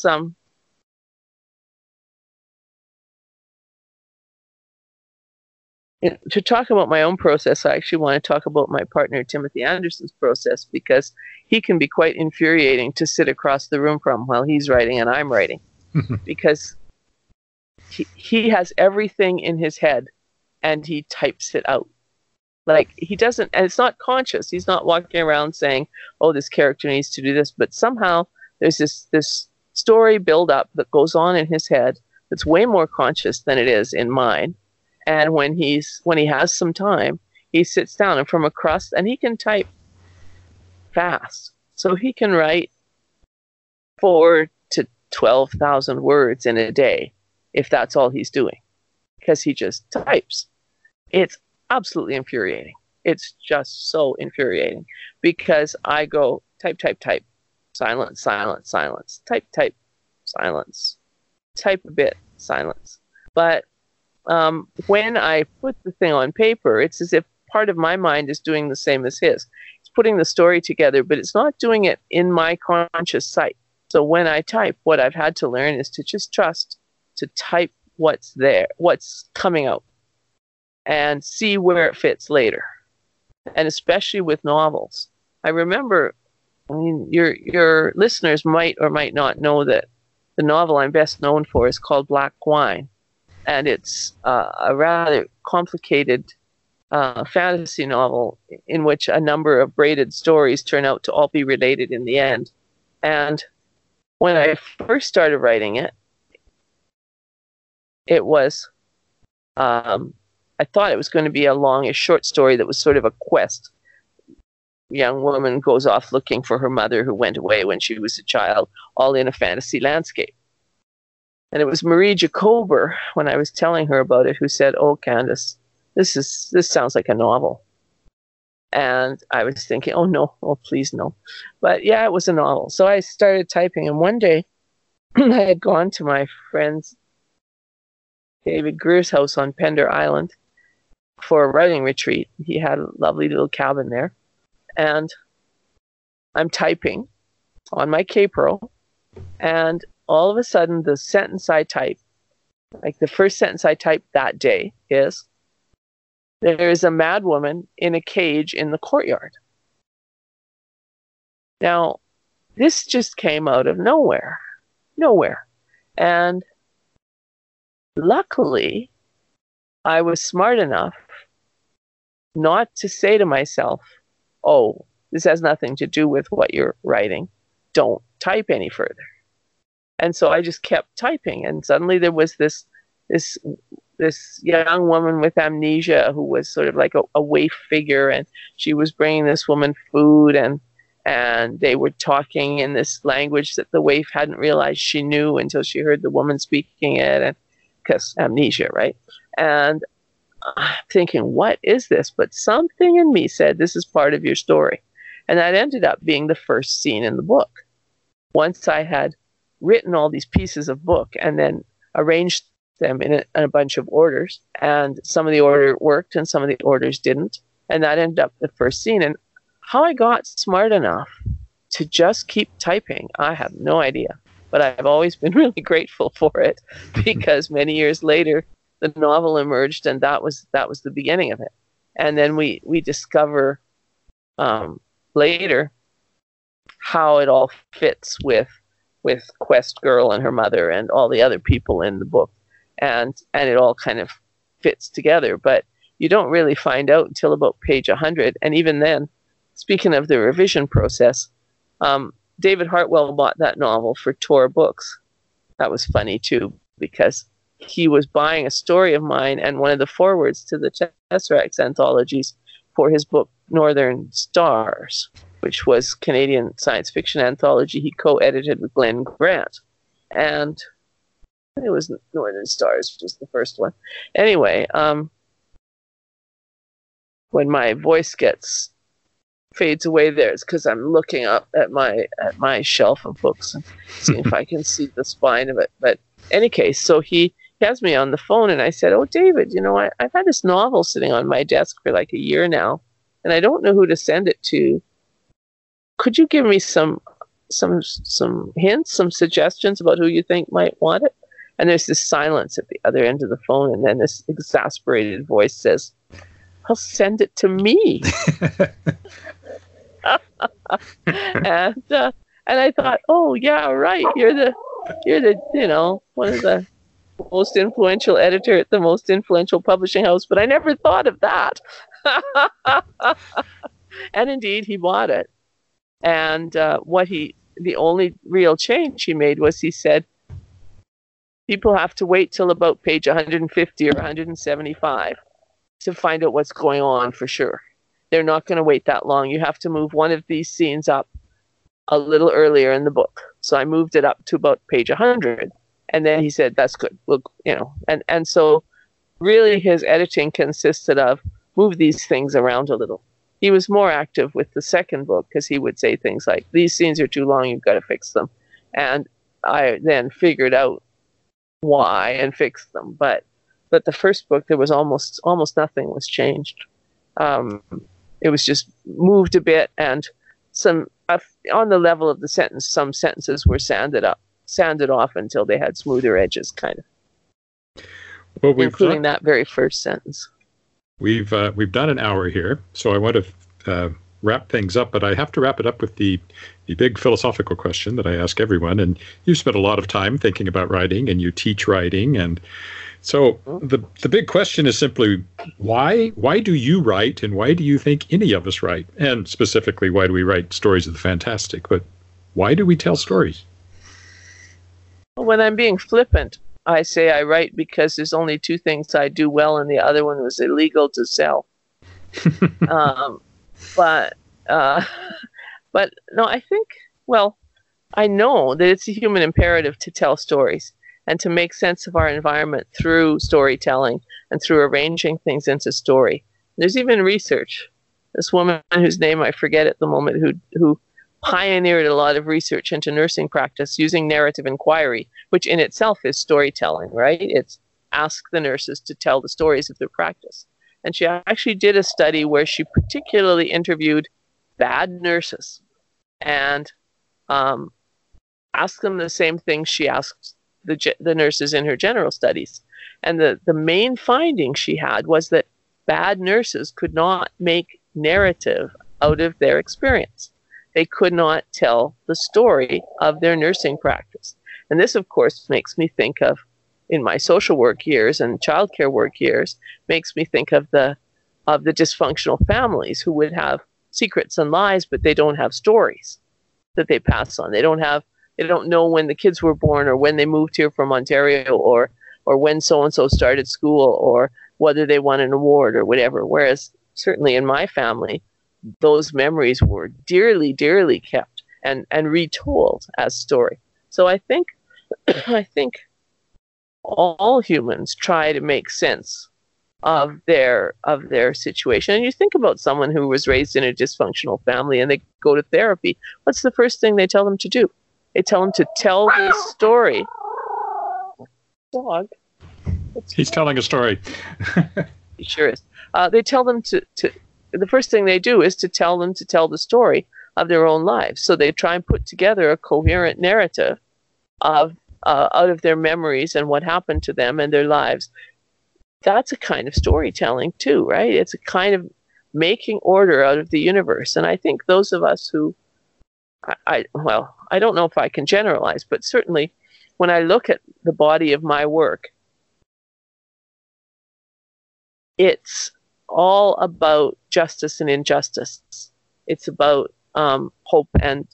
to talk about my own process, I actually want to talk about my partner Timothy Anderson's process, because he can be quite infuriating to sit across the room from while he's writing and I'm writing, because he has everything in his head and he types it out. Like, he doesn't, and it's not conscious. He's not walking around saying, oh, this character needs to do this. But somehow there's this story build up that goes on in his head that's way more conscious than it is in mine. And when he has some time, he sits down and from across, and he can type fast. So he can write 4,000 to 12,000 words in a day, if that's all he's doing, because he just types. It's absolutely infuriating. It's just so infuriating, because I go type, type, type, silence, silence, silence, type, type, silence, type a bit, silence. But when I put the thing on paper, it's as if part of my mind is doing the same as his. It's putting the story together, but it's not doing it in my conscious sight. So when I type, what I've had to learn is to just trust to type what's there, what's coming out, and see where it fits later. And especially with novels. I remember, I mean, your listeners might or might not know that the novel I'm best known for is called Black Wine. And it's a rather complicated fantasy novel in which a number of braided stories turn out to all be related in the end. And when I first started writing it, it was, I thought it was going to be a longish short story that was sort of a quest. A young woman goes off looking for her mother who went away when she was a child, all in a fantasy landscape. And it was Marie Jacober, when I was telling her about it, who said, "Oh, Candace, this sounds like a novel." And I was thinking, oh no, oh please no. But yeah, it was a novel. So I started typing, and one day I had gone to my friend's David Greer's house on Pender Island for a writing retreat. He had a lovely little cabin there. And I'm typing on my K-Pro, and all of a sudden the sentence I type, like the first sentence I typed that day is, "There is a mad woman in a cage in the courtyard." Now, this just came out of nowhere. And luckily, I was smart enough not to say to myself, oh, this has nothing to do with what you're writing. Don't type any further. And so I just kept typing, and suddenly there was this young woman with amnesia who was sort of like a waif figure, and she was bringing this woman food, and they were talking in this language that the waif hadn't realized she knew until she heard the woman speaking it, and because amnesia, right? And I'm thinking, what is this? But something in me said, this is part of your story. And that ended up being the first scene in the book. Once I had written all these pieces of book and then arranged them in a bunch of orders, and some of the order worked and some of the orders didn't, and that ended up the first scene. And how I got smart enough to just keep typing, I have no idea, but I've always been really grateful for it, because many years later the novel emerged, and that was the beginning of it. And then we discover later how it all fits with Quest Girl and her mother and all the other people in the book. And it all kind of fits together, but you don't really find out until about page 100. And even then, speaking of the revision process, David Hartwell bought that novel for Tor Books. That was funny too, because he was buying a story of mine and one of the forwards to the Tesseract anthologies for his book Northern Stars, which was Canadian science fiction anthology he co-edited with Glenn Grant. And it was Northern Stars was the first one. Anyway, when my voice fades away there, it's because I'm looking up at my shelf of books and seeing if I can see the spine of it. But any case, so he has me on the phone, and I said, "Oh, David, I've had this novel sitting on my desk for like a year now, and I don't know who to send it to. Could you give me some hints, some suggestions about who you think might want it?" And there's this silence at the other end of the phone, and then this exasperated voice says, "I'll send it to me." And I thought, oh yeah, right. You're the one of the most influential editor at the most influential publishing house, but I never thought of that. And indeed, he bought it. And the only real change he made was he said, people have to wait till about page 150 or 175 to find out what's going on for sure. They're not going to wait that long. You have to move one of these scenes up a little earlier in the book. So I moved it up to about page 100. And then he said, that's good. We'll, and so really his editing consisted of move these things around a little. He was more active with the second book because he would say things like, these scenes are too long, you've got to fix them. And I then figured out why and fixed them. But the first book, there was almost nothing was changed. It was just moved a bit, and some on the level of the sentence, some sentences were sanded off until they had smoother edges, kind of. Well, including that very first sentence. We've done an hour here, so I want to wrap things up, but I have to wrap it up with the big philosophical question that I ask everyone. And you spent a lot of time thinking about writing, and you teach writing, and so the big question is simply why do you write, and why do you think any of us write? And specifically, why do we write stories of the fantastic? But why do we tell stories? When I'm being flippant, I say I write because there's only two things I do well, and the other one was illegal to sell. But no, I think, well, I know that it's a human imperative to tell stories and to make sense of our environment through storytelling and through arranging things into story. There's even research. This woman whose name I forget at the moment, who pioneered a lot of research into nursing practice using narrative inquiry, which in itself is storytelling, right? It's ask the nurses to tell the stories of their practice. And she actually did a study where she particularly interviewed bad nurses and asked them the same thing she asked the nurses in her general studies. And the main finding she had was that bad nurses could not make narrative out of their experience. They could not tell the story of their nursing practice. And this, of course, makes me think of, in my social work years and childcare work years, makes me think of the dysfunctional families who would have secrets and lies, but they don't have stories that they pass on. They don't know when the kids were born, or when they moved here from Ontario, or when so-and-so started school, or whether they won an award or whatever. Whereas certainly in my family, those memories were dearly, dearly kept and retold as story. So I think all humans try to make sense of their situation. And you think about someone who was raised in a dysfunctional family and they go to therapy. What's the first thing they tell them to do? They tell them to tell the story. Dog. He's telling a story. He sure is. They tell them to. The first thing they do is to tell them to tell the story of their own lives. So they try and put together a coherent narrative of out of their memories and what happened to them and their lives. That's a kind of storytelling too, right? It's a kind of making order out of the universe. And I think those of us who, I don't know if I can generalize, but certainly when I look at the body of my work, it's all about justice and injustice. It's about hope and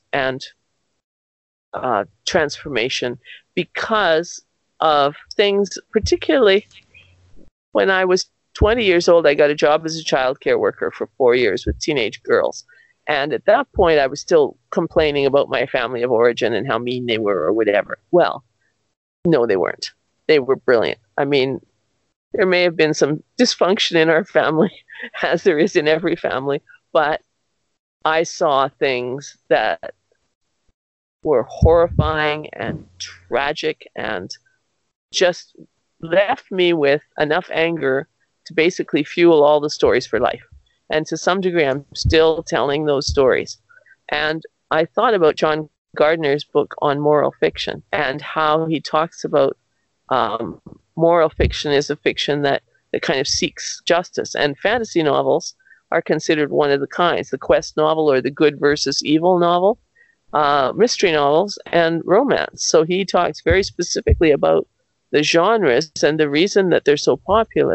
transformation, because of things, particularly when I was 20 years old, I got a job as a child care worker for 4 years with teenage girls. And at that point, I was still complaining about my family of origin and how mean they were or whatever. Well, no, they weren't. They were brilliant. I mean, there may have been some dysfunction in our family, as there is in every family, but I saw things that were horrifying and tragic and just left me with enough anger to basically fuel all the stories for life. And to some degree, I'm still telling those stories. And I thought about John Gardner's book on moral fiction and how he talks about moral fiction is a fiction that kind of seeks justice. And fantasy novels are considered one of the kinds, the quest novel or the good versus evil novel, mystery novels, and romance. So he talks very specifically about the genres, and the reason that they're so popular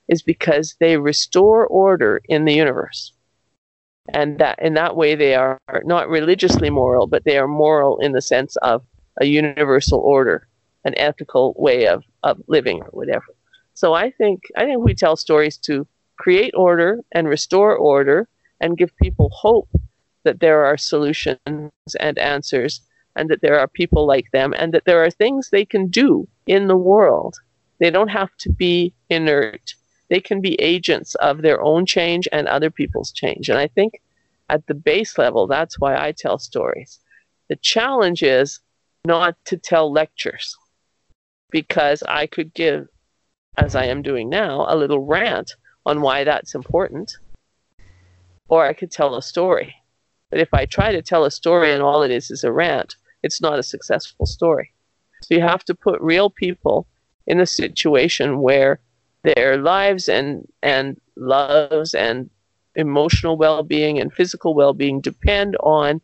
is because they restore order in the universe. And that in that way they are not religiously moral, but they are moral in the sense of a universal order, an ethical way of living or whatever. So I think we tell stories to create order and restore order and give people hope that there are solutions and answers, and that there are people like them, and that there are things they can do in the world. They don't have to be inert. They can be agents of their own change and other people's change. And I think at the base level, that's why I tell stories. The challenge is not to tell lectures, because I could give, as I am doing now, a little rant on why that's important, or I could tell a story. But if I try to tell a story and all it is a rant, it's not a successful story. So you have to put real people in a situation where their lives and loves and emotional well-being and physical well-being depend on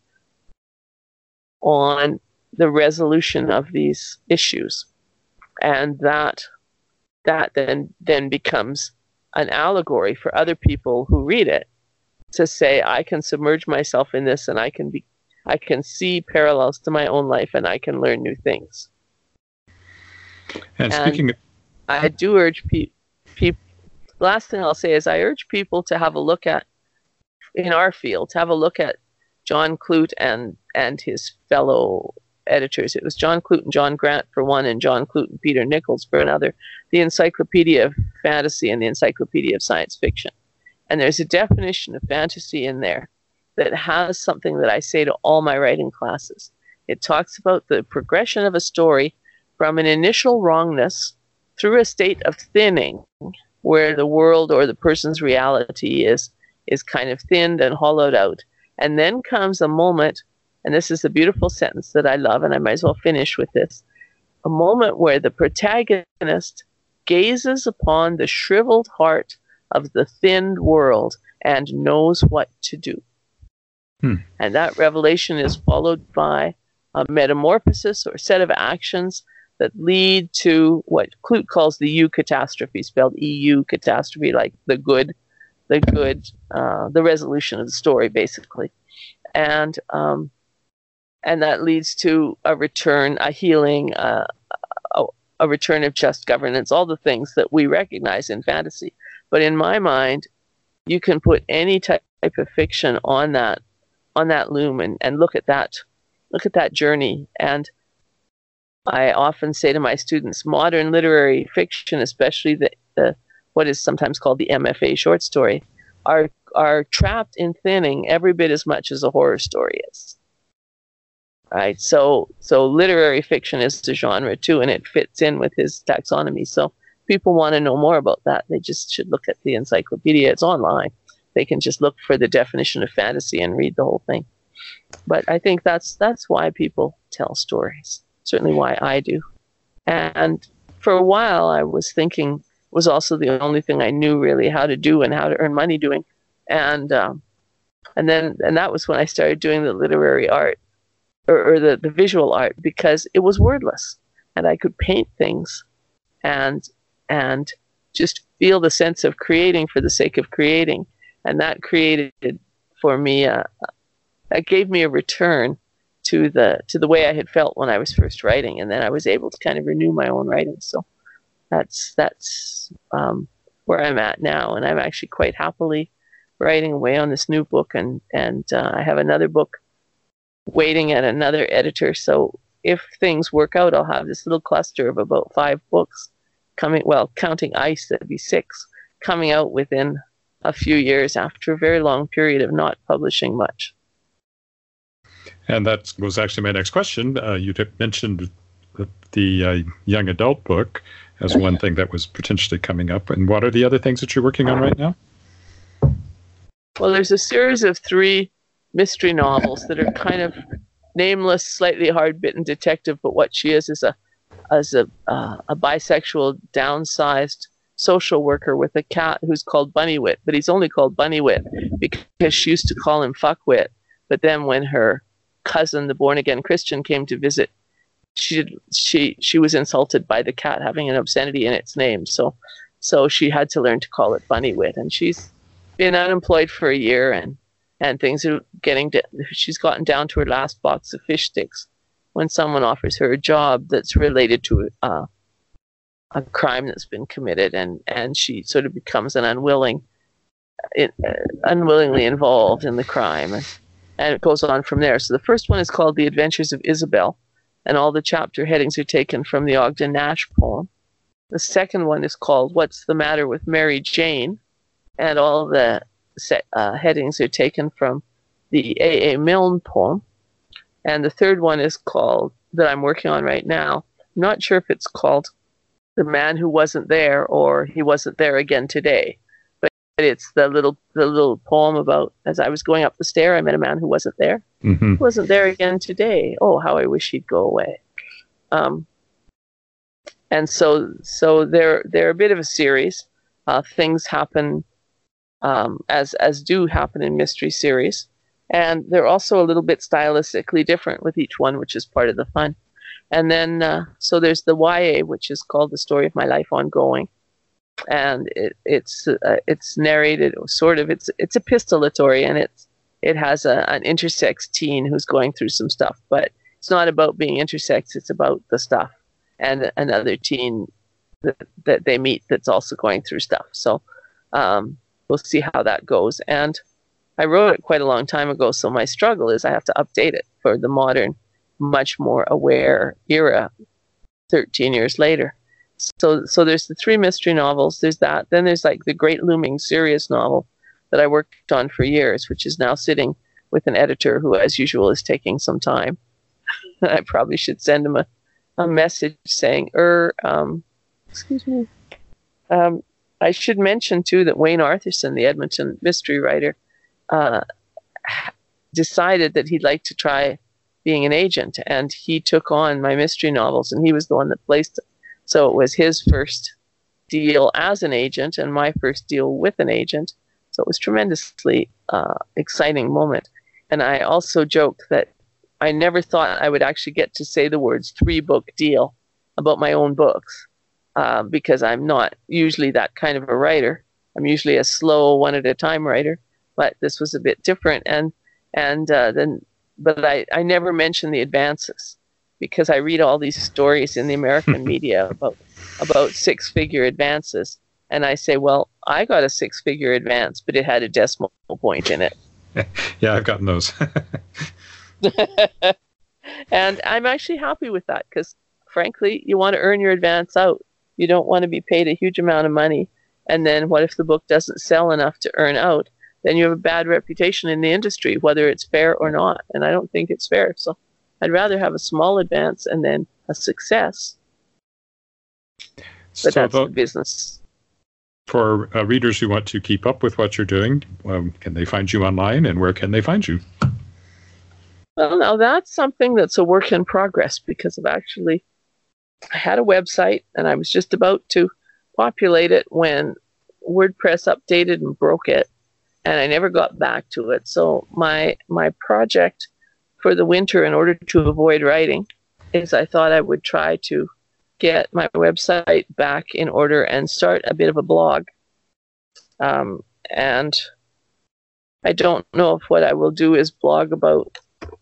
the resolution of these issues. And that then becomes an allegory for other people who read it, to say, I can submerge myself in this, and I can see parallels to my own life, and I can learn new things. And speaking of, I do urge people, last thing I'll say is I urge people to have a look at, in our field, to have a look at John Clute and his fellow editors. It was John Clute and John Grant for one, and John Clute and Peter Nichols for another, the Encyclopedia of Fantasy and the Encyclopedia of Science Fiction. And there's a definition of fantasy in there that has something that I say to all my writing classes. It talks about the progression of a story from an initial wrongness through a state of thinning, where the world or the person's reality is kind of thinned and hollowed out. And then comes a moment, and this is a beautiful sentence that I love, and I might as well finish with this, a moment where the protagonist gazes upon the shriveled heart of the thinned world and knows what to do. And that revelation is followed by a metamorphosis or set of actions that lead to what Clute calls the eucatastrophe, spelled EU catastrophe, like the resolution of the story, basically. And that leads to a return, a healing, a return of just governance, all the things that we recognize in fantasy. But in my mind, you can put any type of fiction on that loom and look at that journey. And I often say to my students, modern literary fiction, especially the what is sometimes called the MFA short story, are trapped in thinning every bit as much as a horror story is. Right? So literary fiction is a genre too, and it fits in with his taxonomy. So people want to know more about that, they just should look at the encyclopedia. It's online. They can just look for the definition of fantasy and read the whole thing. But I think that's why people tell stories. Certainly why I do. And for a while, I was thinking was also the only thing I knew really how to do and how to earn money doing. And that was when I started doing the literary art or the visual art, because it was wordless and I could paint things and just feel the sense of creating for the sake of creating. And that created for me, that gave me a return to the way I had felt when I was first writing. And then I was able to kind of renew my own writing. So that's where I'm at now. And I'm actually quite happily writing away on this new book. And I have another book waiting at another editor. So if things work out, I'll have this little cluster of about 5 books coming, well, counting Ice, that'd be 6, coming out within a few years after a very long period of not publishing much. And that was actually my next question. You mentioned the young adult book as one thing that was potentially coming up. And what are the other things that you're working on right now? Well, there's a series of 3 mystery novels that are kind of nameless, slightly hard-bitten detective, but what she is a bisexual, downsized social worker with a cat who's called Bunnywit, but he's only called Bunnywit because she used to call him Fuckwit. But then when her cousin, the born-again Christian, came to visit, she was insulted by the cat having an obscenity in its name. So So she had to learn to call it funny wit. And she's been unemployed for a year, and things are she's gotten down to her last box of fish sticks when someone offers her a job that's related to a crime that's been committed, and she sort of becomes an unwillingly involved in the crime, and it goes on from there. So the first one is called The Adventures of Isabel, and all the chapter headings are taken from the Ogden Nash poem. The second one is called What's the Matter with Mary Jane, and all the headings are taken from the A.A. Milne poem. And the third one is called, that I'm working on right now, I'm not sure if it's called The Man Who Wasn't There or He Wasn't There Again Today, but it's the little poem about, as I was going up the stair, I met a man who wasn't there. Mm-hmm. He wasn't there again today. Oh, how I wish he'd go away. And so they're a bit of a series. Things happen as do happen in mystery series, and they're also a little bit stylistically different with each one, which is part of the fun. And then so there's the YA, which is called The Story of My Life Ongoing, and it's narrated sort of, it's epistolatory, and it has an intersex teen who's going through some stuff, but it's not about being intersex, it's about the stuff and another teen that they meet that's also going through stuff. So we'll see how that goes. And I wrote it quite a long time ago, so my struggle is I have to update it for the modern, much more aware era 13 years later. So there's the 3 mystery novels, there's that. Then there's like the great looming serious novel that I worked on for years, which is now sitting with an editor who, as usual, is taking some time. I probably should send him a message saying, excuse me. I should mention, too, that Wayne Arthurson, the Edmonton mystery writer, decided that he'd like to try being an agent, and he took on my mystery novels, and he was the one that placed it. So it was his first deal as an agent and my first deal with an agent. So it was tremendously exciting moment. And I also joke that I never thought I would actually get to say the words 3-book deal about my own books, because I'm not usually that kind of a writer. I'm usually a slow, one-at-a-time writer, but this was a bit different. But I never mention the advances, because I read all these stories in the American media about 6-figure advances, and I say, well, I got a 6-figure advance, but it had a decimal point in it. Yeah, I've gotten those. And I'm actually happy with that, because frankly, you want to earn your advance out. You don't want to be paid a huge amount of money, and then what if the book doesn't sell enough to earn out? Then you have a bad reputation in the industry, whether it's fair or not. And I don't think it's fair. So I'd rather have a small advance and then a success. But that's the business. For readers who want to keep up with what you're doing, can they find you online, and where can they find you? Well, now that's something that's a work in progress, because I had a website and I was just about to populate it when WordPress updated and broke it, and I never got back to it. So my project for the winter, in order to avoid writing, is I thought I would try to get my website back in order and start a bit of a blog. And I don't know if what I will do is blog about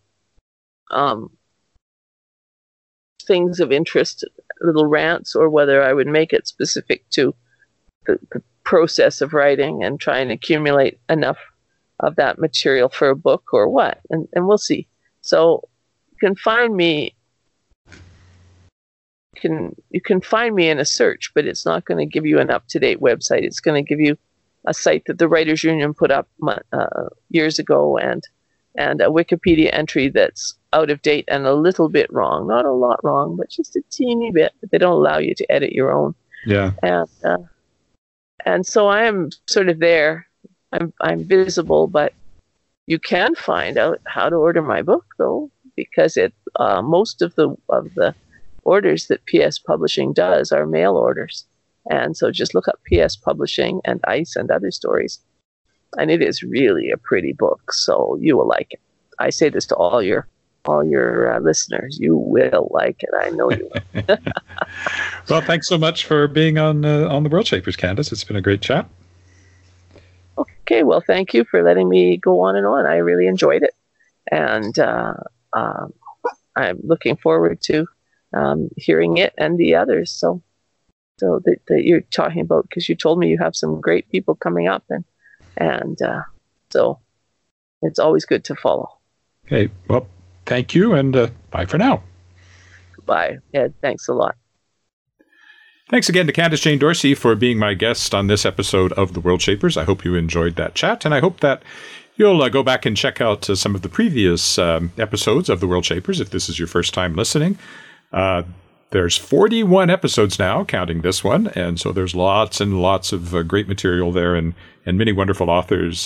things of interest, little rants, or whether I would make it specific to the process of writing and try and accumulate enough of that material for a book, or what, and we'll see. So you can find me in a search, but it's not going to give you an up-to-date website. It's going to give you a site that the Writers Union put up years ago, and a Wikipedia entry that's out of date and a little bit wrong. Not a lot wrong, but just a teeny bit. But they don't allow you to edit your own. Yeah. And so I am sort of there. I'm visible, but you can find out how to order my book, though, because most of the orders that PS Publishing does are mail orders. And so just look up PS Publishing and ICE and other stories. And it is really a pretty book, so you will like it. I say this to all your listeners. You will like it. I know you will. Well, thanks so much for being on the World Shapers, Candace. It's been a great chat. Okay, well, thank you for letting me go on and on. I really enjoyed it, and I'm looking forward to hearing it and the others. So that you're talking about, because you told me you have some great people coming up, and so it's always good to follow. Okay, well, thank you, and bye for now. Bye, Ed. Thanks a lot. Thanks again to Candace Jane Dorsey for being my guest on this episode of The World Shapers. I hope you enjoyed that chat, and I hope that you'll go back and check out some of the previous episodes of The World Shapers if this is your first time listening. There's 41 episodes now, counting this one, and so there's lots and lots of great material there and many wonderful authors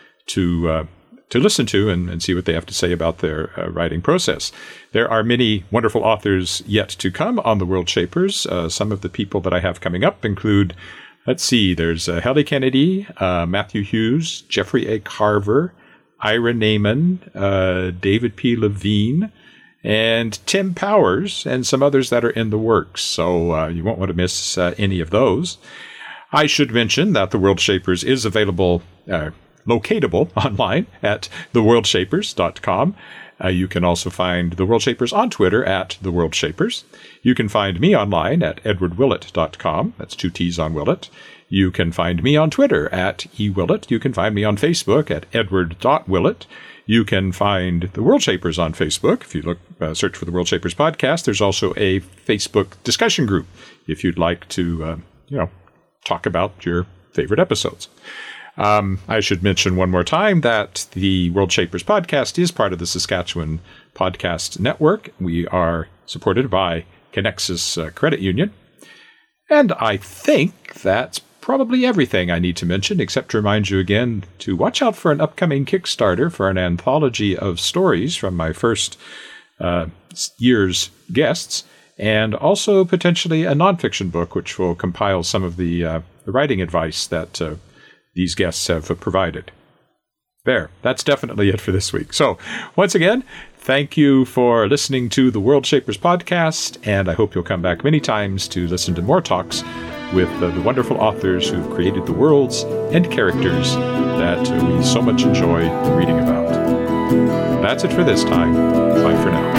to listen to and see what they have to say about their writing process. There are many wonderful authors yet to come on the World Shapers. Some of the people that I have coming up include, let's see, there's Helly Kennedy, Matthew Hughes, Jeffrey A. Carver, Ira Naiman, David P. Levine, and Tim Powers, and some others that are in the works. So you won't want to miss any of those. I should mention that the World Shapers is available locatable online at theworldshapers.com. You can also find The World Shapers on Twitter at The World Shapers. You can find me online at edwardwillett.com. That's 2 T's on Willett. You can find me on Twitter at @ewillett. You can find me on Facebook at edward.willett. You can find The World Shapers on Facebook. If you search for The World Shapers Podcast, there's also a Facebook discussion group if you'd like to, talk about your favorite episodes. I should mention one more time that the World Shapers Podcast is part of the Saskatchewan Podcast Network. We are supported by Connexus Credit Union. And I think that's probably everything I need to mention, except to remind you again to watch out for an upcoming Kickstarter for an anthology of stories from my first year's guests, and also potentially a nonfiction book, which will compile some of the writing advice that these guests have provided. There, that's definitely it for this week. So, once again, thank you for listening to the World Shapers Podcast, and I hope you'll come back many times to listen to more talks with the wonderful authors who've created the worlds and characters that we so much enjoy reading about. That's it for this time. Bye for now.